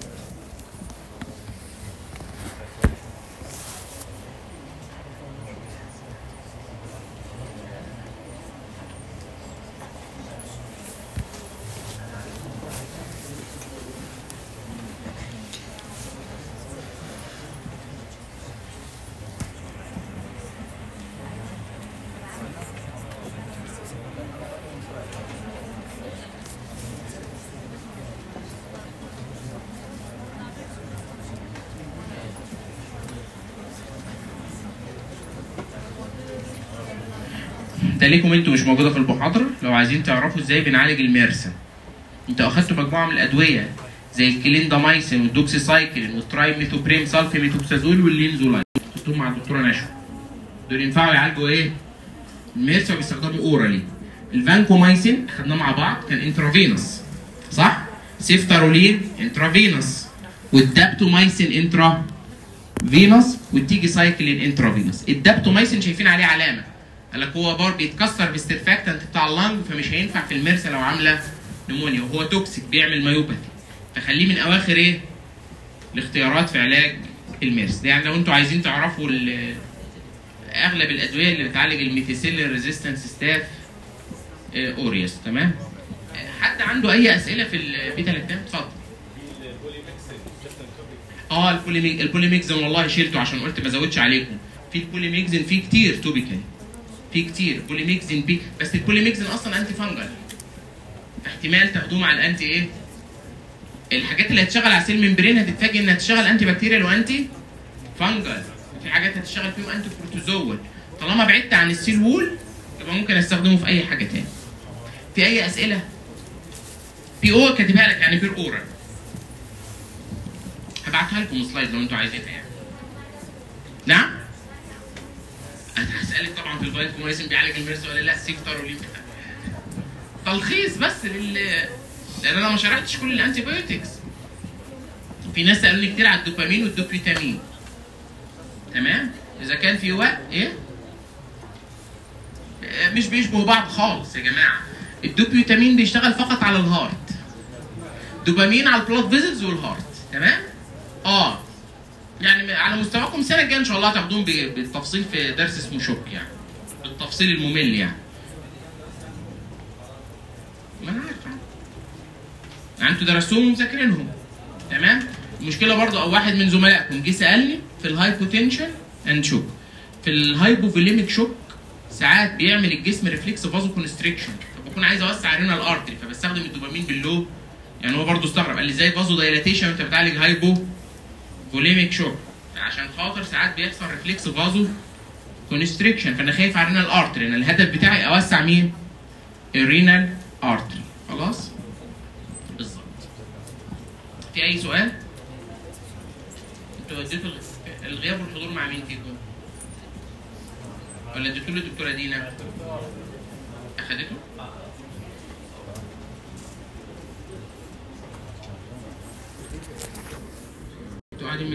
ده ليكم انتوا مش موجوده في المحاضره لو عايزين تعرفوا ازاي بنعالج الميرسا. انتوا اخدتوا مجموعه من الادويه زي الكليندامايسين والدوكسيسايكلين والترايميثوبريم سالفيميثوكسازول واللينزولاين، خدتوهم مع الدكتوره نشوى. دول ينفعوا يعالجوا ايه؟ الميرسا وبيستخدموا اورالي. الفانكومايسين اخدناه مع بعض كان انترافينوس صح؟ سيفتارولين انترافينوس، والدابتومايسين انترا فينوس، والتيجي سايكلين انترافينوس. الدابتومايسين شايفين عليه علامه قال لك هو بار بيتكسر بالسيرفاكتنت بتاع اللنج فمش هينفع في المرسى لو عامله نمونيا، وهو توكسيك بيعمل مايوباثي، فخليه من اواخر ايه؟ الاختيارات في علاج المرسى. ده يعني لو انتوا عايزين تعرفوا اغلب الادويه اللي بتعالج الميثيسيلين ريزيستنس ستاف اوريوس. تمام؟ حد عنده اي اسئله في البيتا لاكتام؟ اتفضل. اه البوليميك البوليميكزن والله شيلته عشان قلت ما ازودش عليكم. في البوليميكزن فيه كتير توبيكال، في كتير بوليميكزن بي، بس البوليميكزن اصلا انتي فانجل، احتمال تاخدوه مع الانتي ايه؟ الحاجات اللي هتشتغل على السيل ممبرين هتتفاجئ انها تشتغل انتي بكتيريال وانتي فانجل. في حاجات هتشتغل فيهم انتي بروتوزوال. طالما بعدت عن السيل وول يبقى ممكن استخدمه في اي حاجه تاني. في اي اسئله؟ بي او كاتبها لك يعني بير اورال. هبعتها لكم سلايد لو انتوا عايزينها يعني. نعم؟ انا هسالك طبعا في الفايتومايسين بيعالج المرس ولا لا، سيفتر وليه تلخيص بس لل لان انا ما شرحتش كل الانتي بايوتكس. في ناس سالوني كتير على الدوبامين والدوبيتامين. تمام؟ اذا كان في وقت ايه؟ مش بيشبهوا بعض خالص يا جماعه. الدوبيتامين بيشتغل فقط على الهارت. دوبامين على البلاد فيزلز والهارت. تمام؟ اه يعني على مستواكم السنه الجايه ان شاء الله هتاخدوهم بالتفصيل في درس اسمه شوك يعني. بالتفصيل الممل يعني. ما انا عارف يعني انتوا درستوهم ومذاكرينهم. تمام؟ المشكله برضه او واحد من زملائكم جه سالني في الهايبوتنشن اند شوك. في الهايبوفوليميك شوك ساعات بيعمل الجسم ريفلكس فازو كونستريكشن، فبكون عايز اوسع رينال ارتري فبستخدم الدوبامين باللو. يعني هو برضه استغرب قال لي ازاي فازو دايلاتيشن وانت بتعالج هايبو فوليميك شوك؟ عشان خاطر ساعات بيحصل ريفلكس فازو كونستريكشن فانا خايف على الرينال ارتري. انا الهدف بتاعي اوسع مين؟ الرينال ارتري. خلاص؟ بالظبط. في اي سؤال؟ انتوا اديتوا الغياب والحضور مع مين فيكم؟ ولا اديتوا له الدكتوره دينا؟ اخدته؟